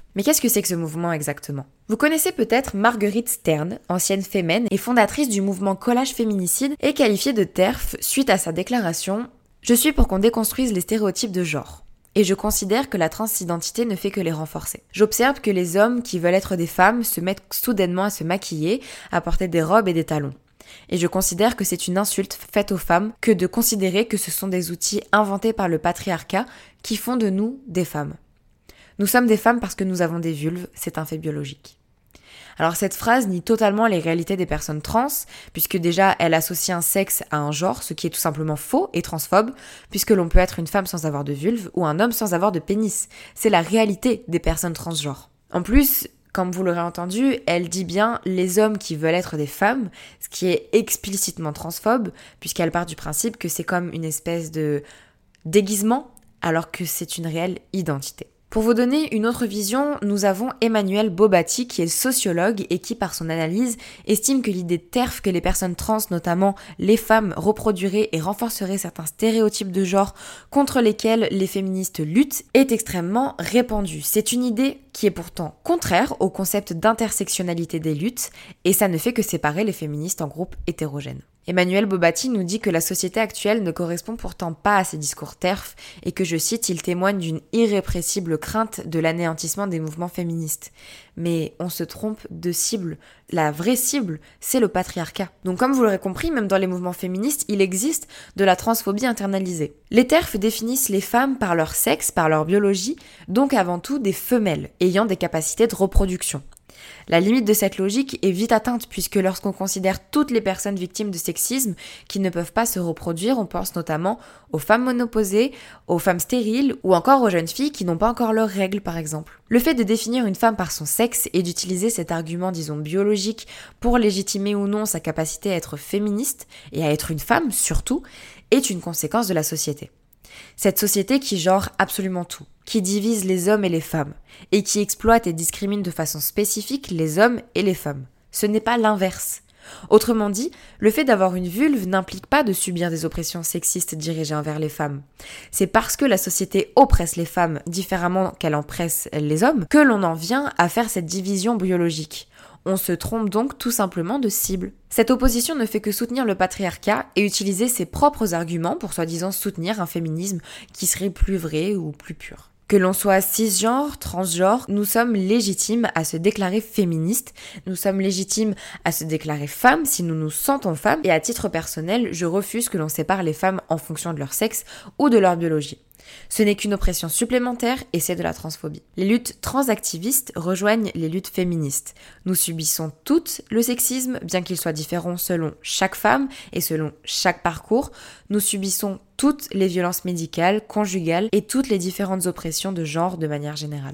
Mais qu'est-ce que c'est que ce mouvement exactement ? Vous connaissez peut-être Marguerite Stern, ancienne fémène et fondatrice du mouvement Collage Féminicide et qualifiée de TERF suite à sa déclaration « Je suis pour qu'on déconstruise les stéréotypes de genre. Et je considère que la transidentité ne fait que les renforcer. J'observe que les hommes qui veulent être des femmes se mettent soudainement à se maquiller, à porter des robes et des talons. Et je considère que c'est une insulte faite aux femmes que de considérer que ce sont des outils inventés par le patriarcat qui font de nous des femmes. Nous sommes des femmes parce que nous avons des vulves, c'est un fait biologique. » Alors cette phrase nie totalement les réalités des personnes trans, puisque déjà elle associe un sexe à un genre, ce qui est tout simplement faux et transphobe, puisque l'on peut être une femme sans avoir de vulve ou un homme sans avoir de pénis. C'est la réalité des personnes transgenres. En plus, comme vous l'aurez entendu, elle dit bien les hommes qui veulent être des femmes, ce qui est explicitement transphobe, puisqu'elle part du principe que c'est comme une espèce de déguisement, alors que c'est une réelle identité. Pour vous donner une autre vision, nous avons Emmanuel Bobatti qui est sociologue et qui, par son analyse, estime que l'idée TERF que les personnes trans, notamment les femmes, reproduiraient et renforceraient certains stéréotypes de genre contre lesquels les féministes luttent est extrêmement répandue. C'est une idée qui est pourtant contraire au concept d'intersectionnalité des luttes et ça ne fait que séparer les féministes en groupes hétérogènes. Emmanuel Bobatti nous dit que la société actuelle ne correspond pourtant pas à ces discours TERF et que, je cite, il témoigne d'une irrépressible crainte de l'anéantissement des mouvements féministes. Mais on se trompe de cible. La vraie cible, c'est le patriarcat. Donc comme vous l'aurez compris, même dans les mouvements féministes, il existe de la transphobie internalisée. Les TERF définissent les femmes par leur sexe, par leur biologie, donc avant tout des femelles, ayant des capacités de reproduction. La limite de cette logique est vite atteinte puisque lorsqu'on considère toutes les personnes victimes de sexisme qui ne peuvent pas se reproduire, on pense notamment aux femmes monopausées, aux femmes stériles ou encore aux jeunes filles qui n'ont pas encore leurs règles par exemple. Le fait de définir une femme par son sexe et d'utiliser cet argument disons biologique pour légitimer ou non sa capacité à être féministe et à être une femme surtout est une conséquence de la société. Cette société qui genre absolument tout, qui divise les hommes et les femmes, et qui exploite et discrimine de façon spécifique les hommes et les femmes. Ce n'est pas l'inverse. Autrement dit, le fait d'avoir une vulve n'implique pas de subir des oppressions sexistes dirigées envers les femmes. C'est parce que la société oppresse les femmes différemment qu'elle oppresse les hommes que l'on en vient à faire cette division biologique. On se trompe donc tout simplement de cible. Cette opposition ne fait que soutenir le patriarcat et utiliser ses propres arguments pour soi-disant soutenir un féminisme qui serait plus vrai ou plus pur. Que l'on soit cisgenre, transgenre, nous sommes légitimes à se déclarer féministes, nous sommes légitimes à se déclarer femmes si nous nous sentons femmes, et à titre personnel, je refuse que l'on sépare les femmes en fonction de leur sexe ou de leur biologie. Ce n'est qu'une oppression supplémentaire et c'est de la transphobie. Les luttes transactivistes rejoignent les luttes féministes. Nous subissons toutes le sexisme, bien qu'il soit différent selon chaque femme et selon chaque parcours. Nous subissons toutes les violences médicales, conjugales et toutes les différentes oppressions de genre de manière générale.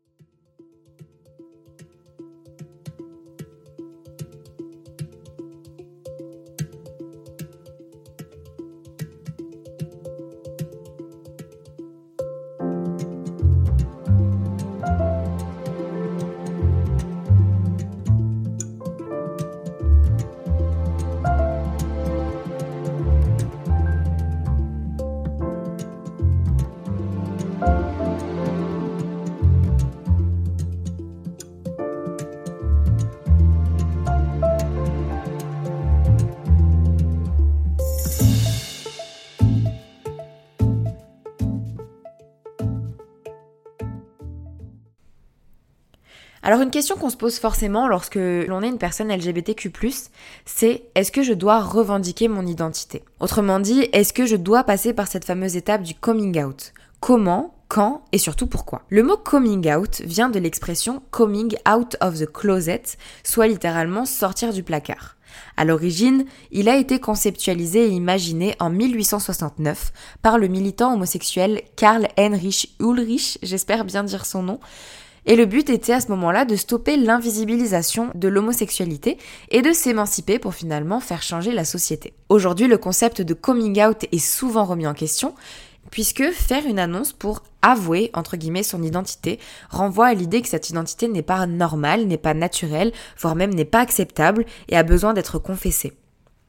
Alors une question qu'on se pose forcément lorsque l'on est une personne LGBTQ+, c'est est-ce que je dois revendiquer mon identité ? Autrement dit, est-ce que je dois passer par cette fameuse étape du coming out ? Comment ? Quand et surtout pourquoi ? Le mot coming out vient de l'expression coming out of the closet, soit littéralement sortir du placard. À l'origine, il a été conceptualisé et imaginé en 1869 par le militant homosexuel Karl Heinrich Ulrich, j'espère bien dire son nom. Et le but était à ce moment-là de stopper l'invisibilisation de l'homosexualité et de s'émanciper pour finalement faire changer la société. Aujourd'hui, le concept de coming out est souvent remis en question, puisque faire une annonce pour avouer, entre guillemets, son identité renvoie à l'idée que cette identité n'est pas normale, n'est pas naturelle, voire même n'est pas acceptable et a besoin d'être confessée.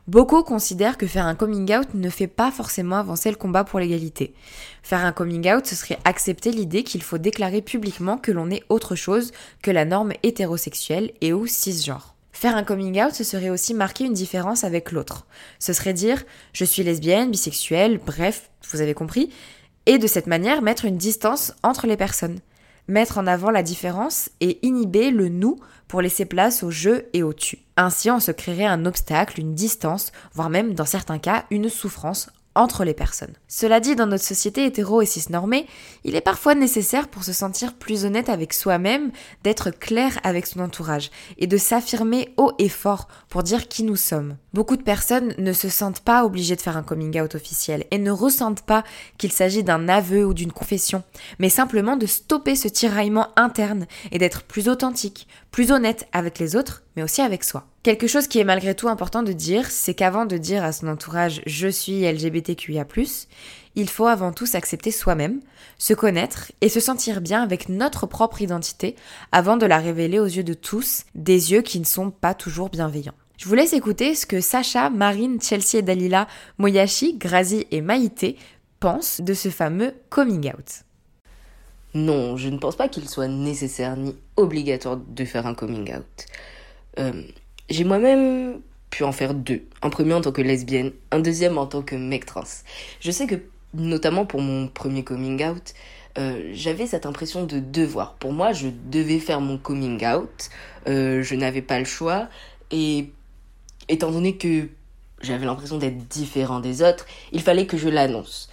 Beaucoup considèrent que faire un coming out ne fait pas forcément avancer le combat pour l'égalité. Faire un coming out, ce serait accepter l'idée qu'il faut déclarer publiquement que l'on est autre chose que la norme hétérosexuelle et ou cisgenre. Faire un coming out, ce serait aussi marquer une différence avec l'autre. Ce serait dire « je suis lesbienne, bisexuelle », bref, vous avez compris, et de cette manière mettre une distance entre les personnes. Mettre en avant la différence et inhiber le « nous » pour laisser place au « je » et au « tu ». Ainsi, on se créerait un obstacle, une distance, voire même, dans certains cas, une souffrance entre les personnes. Cela dit, dans notre société hétéro et cisnormée, il est parfois nécessaire pour se sentir plus honnête avec soi-même, d'être clair avec son entourage et de s'affirmer haut et fort pour dire qui nous sommes. Beaucoup de personnes ne se sentent pas obligées de faire un coming out officiel et ne ressentent pas qu'il s'agit d'un aveu ou d'une confession, mais simplement de stopper ce tiraillement interne et d'être plus authentique, plus honnête avec les autres, mais aussi avec soi. Quelque chose qui est malgré tout important de dire, c'est qu'avant de dire à son entourage « je suis LGBTQIA+,» il faut avant tout s'accepter soi-même, se connaître et se sentir bien avec notre propre identité avant de la révéler aux yeux de tous, des yeux qui ne sont pas toujours bienveillants. Je vous laisse écouter ce que Sacha, Marine, Chelsea et Dalila, Moyashi, Grazi et Maïté pensent de ce fameux coming out. Non, je ne pense pas qu'il soit nécessaire ni obligatoire de faire un coming out. J'ai moi-même pu en faire 2. Un premier en tant que lesbienne, un deuxième en tant que mec trans. Je sais que, notamment pour mon premier coming out, j'avais cette impression de devoir. Pour moi, je devais faire mon coming out. Je n'avais pas le choix. Et étant donné que j'avais l'impression d'être différent des autres, il fallait que je l'annonce.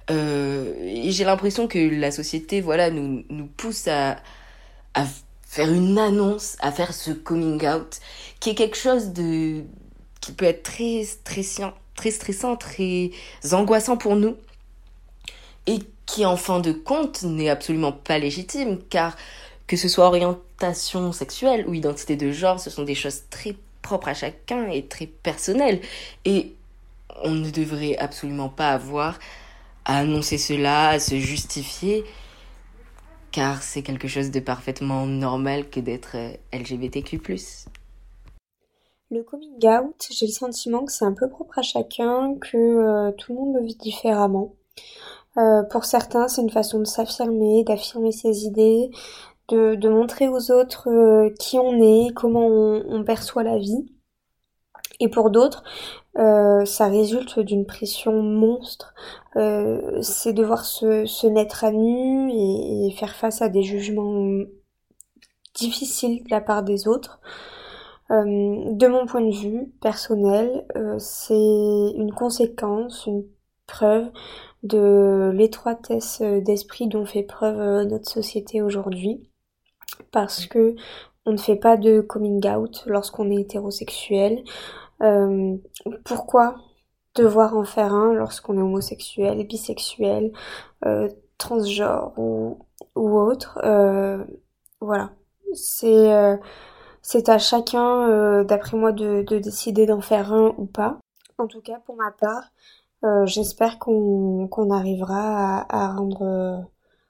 Et j'ai l'impression que la société, nous pousse à faire une annonce, à faire ce coming out, qui est quelque chose qui peut être très stressant, très angoissant pour nous, et qui, en fin de compte, n'est absolument pas légitime, car que ce soit orientation sexuelle ou identité de genre, ce sont des choses très propres à chacun et très personnelles, et on ne devrait absolument pas avoir à annoncer cela, à se justifier, car c'est quelque chose de parfaitement normal que d'être LGBTQ+. Le coming out, j'ai le sentiment que c'est un peu propre à chacun, que tout le monde le vit différemment. Pour certains, c'est une façon de s'affirmer, d'affirmer ses idées, de montrer aux autres qui on est, comment on perçoit la vie. Et pour d'autres, ça résulte d'une pression monstre. C'est devoir se mettre à nu et faire face à des jugements difficiles de la part des autres. De mon point de vue personnel, c'est une conséquence, une preuve de l'étroitesse d'esprit dont fait preuve notre société aujourd'hui. Parce que on ne fait pas de coming out lorsqu'on est hétérosexuel. Pourquoi devoir en faire un lorsqu'on est homosexuel, bisexuel, transgenre ou autre? Voilà. C'est à chacun, d'après moi, de décider d'en faire un ou pas. En tout cas, pour ma part, j'espère qu'on arrivera à rendre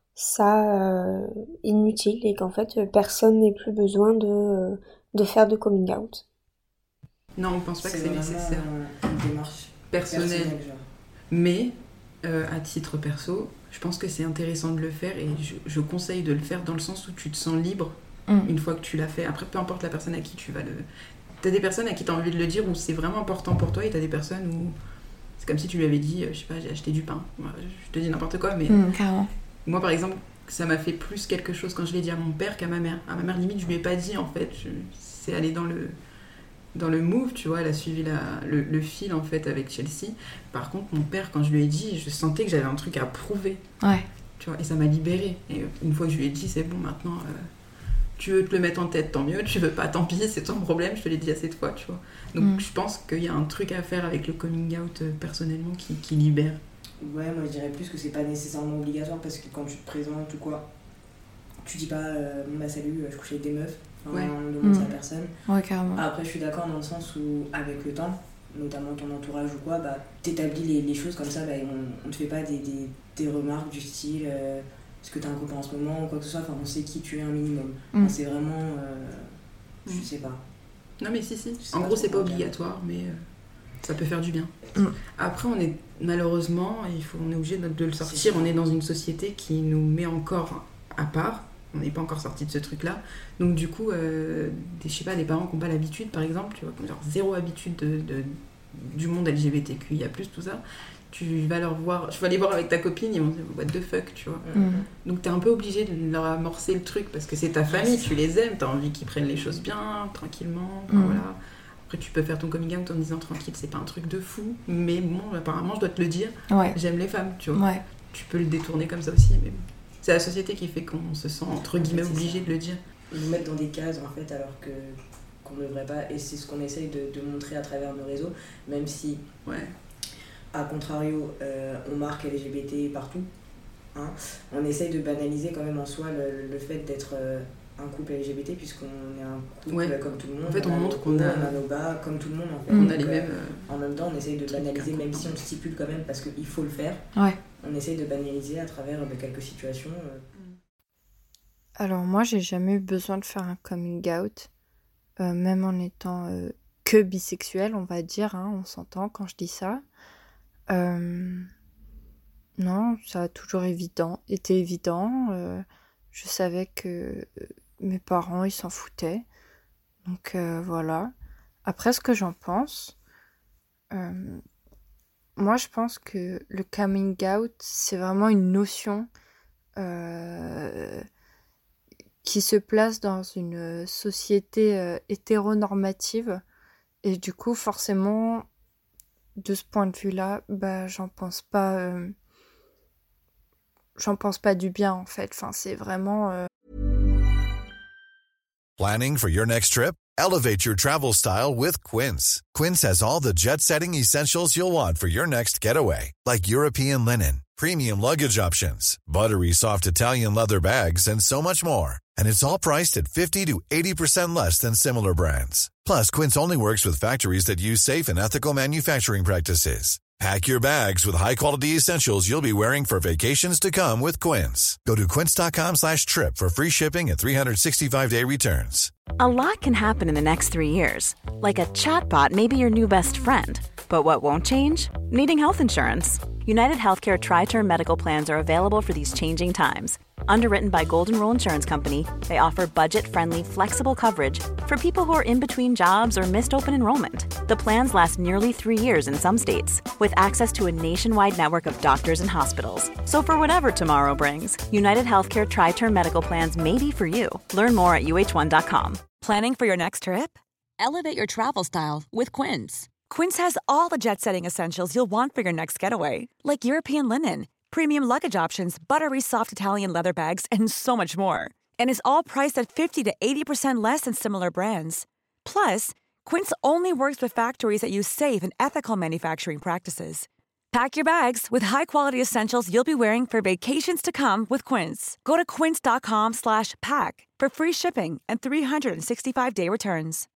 ça inutile et qu'en fait, personne n'ait plus besoin de faire de coming out. Non, on pense pas que c'est nécessaire. Une démarche personnelle. Mais, à titre perso, je pense que c'est intéressant de le faire et je conseille de le faire dans le sens où tu te sens libre une fois que tu l'as fait. Après, peu importe la personne à qui tu vas le... T'as des personnes à qui t'as envie de le dire où c'est vraiment important pour toi et t'as des personnes où c'est comme si tu lui avais dit, je sais pas, j'ai acheté du pain. Je te dis n'importe quoi, mais... Carrément. Moi, par exemple, ça m'a fait plus quelque chose quand je l'ai dit à mon père qu'à ma mère. À ma mère, limite, je lui ai pas dit, en fait. C'est allé dans le move, tu vois, elle a suivi le fil, en fait, avec Chelsea. Par contre, mon père, quand je lui ai dit, je sentais que j'avais un truc à prouver. Ouais. Tu vois, et ça m'a libérée. Et une fois que je lui ai dit, c'est bon, maintenant, tu veux te le mettre en tête, tant mieux. Tu veux pas, tant pis, c'est ton problème. Je te l'ai dit assez de fois, tu vois. Donc, je pense qu'il y a un truc à faire avec le coming out, personnellement, qui libère. Ouais, moi je dirais plus que c'est pas nécessairement obligatoire parce que quand tu te présentes ou quoi, tu dis pas salut, je couche avec des meufs, on demande ça à personne. Ouais, carrément. Après, je suis d'accord dans le sens où, avec le temps, notamment ton entourage ou quoi, t'établis les choses comme ça, on te fait pas des remarques du style est-ce que t'as un copain en ce moment ou quoi que ce soit, on sait qui tu es un minimum. Enfin, c'est vraiment. Je sais pas. Non, mais si. En gros, c'est pas obligatoire, mais. Ça peut faire du bien. Après, on est malheureusement, on est obligé de le sortir. On est dans une société qui nous met encore à part. On n'est pas encore sorti de ce truc-là. Donc du coup, des parents qui n'ont pas l'habitude, par exemple, tu vois, genre zéro habitude du monde LGBTQIA+, tout ça. Tu vas aller voir avec ta copine, ils vont dire what the fuck, tu vois. Donc t'es un peu obligé de leur amorcer le truc parce que c'est ta famille, tu les aimes, t'as envie qu'ils prennent les choses bien, tranquillement, voilà. Après tu peux faire ton coming out en disant tranquille, c'est pas un truc de fou, mais bon, apparemment je dois te le dire, j'aime les femmes, tu vois. Tu peux le détourner comme ça aussi, mais bon. C'est la société qui fait qu'on se sent entre guillemets obligé de le dire. Ils nous mettent dans des cases en fait alors qu'on ne devrait pas, et c'est ce qu'on essaye de montrer à travers nos réseaux, même si à contrario on marque LGBT partout, hein, on essaye de banaliser quand même en soi le fait d'être un couple LGBT puisqu'on est un couple comme tout le monde. En fait on montre qu'on a nos bas comme tout le monde en fait. On a les mêmes en même temps on essaye de banaliser même si on le stipule quand même parce qu'il faut le faire. On essaye de banaliser à travers quelques situations. Alors moi j'ai jamais eu besoin de faire un coming out, même en étant que bisexuelle on va dire, hein, on s'entend quand je dis ça. Non, ça a toujours été évident. Je savais que mes parents ils s'en foutaient, donc voilà. Après ce que j'en pense, moi je pense que le coming out c'est vraiment une notion qui se place dans une société hétéronormative et du coup forcément de ce point de vue-là, j'en pense pas du bien en fait. Enfin, c'est vraiment. Planning for your next trip? Elevate your travel style with Quince. Quince has all the jet-setting essentials you'll want for your next getaway, like European linen, premium luggage options, buttery soft Italian leather bags, and so much more. And it's all priced at 50 to 80% less than similar brands. Plus, Quince only works with factories that use safe and ethical manufacturing practices. Pack your bags with high-quality essentials you'll be wearing for vacations to come with Quince. Go to quince.com/trip for free shipping and 365-day returns. A lot can happen in the next 3 years. Like a chatbot may be your new best friend. But what won't change? Needing health insurance. United Healthcare Tri-Term Medical Plans are available for these changing times. Underwritten by Golden Rule Insurance Company, they offer budget-friendly, flexible coverage for people who are in between jobs or missed open enrollment. The plans last nearly 3 years in some states, with access to a nationwide network of doctors and hospitals. So for whatever tomorrow brings, United Healthcare Tri-Term Medical Plans may be for you. Learn more at uh1.com. Planning for your next trip? Elevate your travel style with Quince. Quince has all the jet-setting essentials you'll want for your next getaway, like European linen, premium luggage options, buttery soft Italian leather bags, and so much more. And is all priced at 50 to 80% less than similar brands. Plus, Quince only works with factories that use safe and ethical manufacturing practices. Pack your bags with high-quality essentials you'll be wearing for vacations to come with Quince. Go to quince.com/pack for free shipping and 365-day returns.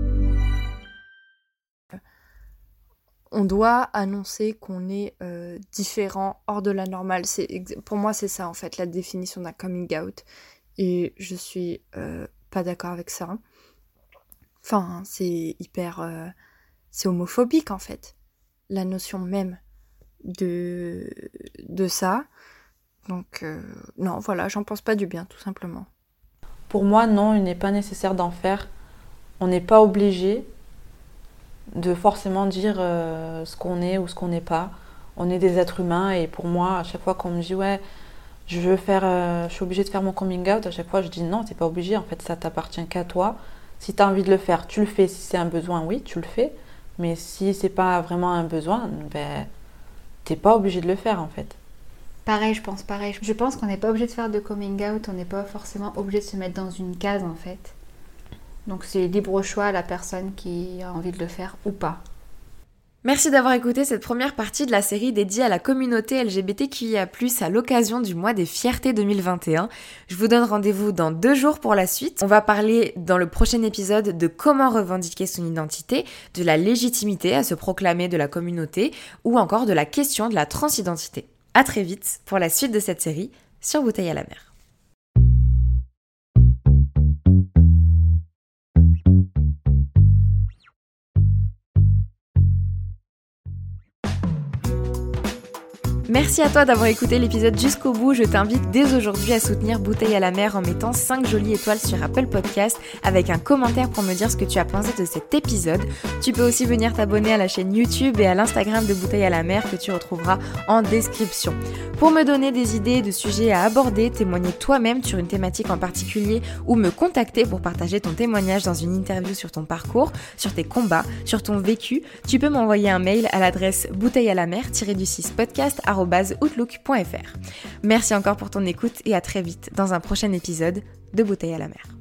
On doit annoncer qu'on est différent, hors de la normale. Pour moi, c'est ça en fait, la définition d'un coming out. Et je suis pas d'accord avec ça. Enfin, c'est hyper... c'est homophobique en fait. La notion même de ça. Donc, non, voilà, j'en pense pas du bien, tout simplement. Pour moi, non, il n'est pas nécessaire d'en faire. On n'est pas obligé de forcément dire ce qu'on est ou ce qu'on n'est pas. On est des êtres humains et pour moi, à chaque fois qu'on me dit ouais, je suis obligée de faire mon coming out, à chaque fois je dis non, t'es pas obligée, en fait ça t'appartient qu'à toi. Si t'as envie de le faire, tu le fais. Si c'est un besoin, oui, tu le fais. Mais si c'est pas vraiment un besoin, t'es pas obligé de le faire en fait. Pareil, je pense pareil. Je pense qu'on n'est pas obligé de faire de coming out, on n'est pas forcément obligé de se mettre dans une case en fait. Donc c'est libre au choix à la personne qui a envie de le faire ou pas. Merci d'avoir écouté cette première partie de la série dédiée à la communauté LGBTQIA+, à l'occasion du mois des fiertés 2021. Je vous donne rendez-vous dans 2 jours pour la suite. On va parler dans le prochain épisode de comment revendiquer son identité, de la légitimité à se proclamer de la communauté ou encore de la question de la transidentité. À très vite pour la suite de cette série sur Bouteille à la mer. Merci à toi d'avoir écouté l'épisode jusqu'au bout. Je t'invite dès aujourd'hui à soutenir Bouteille à la mer en mettant 5 jolies étoiles sur Apple Podcast avec un commentaire pour me dire ce que tu as pensé de cet épisode. Tu peux aussi venir t'abonner à la chaîne YouTube et à l'Instagram de Bouteille à la mer que tu retrouveras en description. Pour me donner des idées de sujets à aborder, témoigner toi-même sur une thématique en particulier ou me contacter pour partager ton témoignage dans une interview sur ton parcours, sur tes combats, sur ton vécu, tu peux m'envoyer un mail à l'adresse bouteillealamer-podcast@outlook.fr. Merci encore pour ton écoute et à très vite dans un prochain épisode de Bouteille à la mer.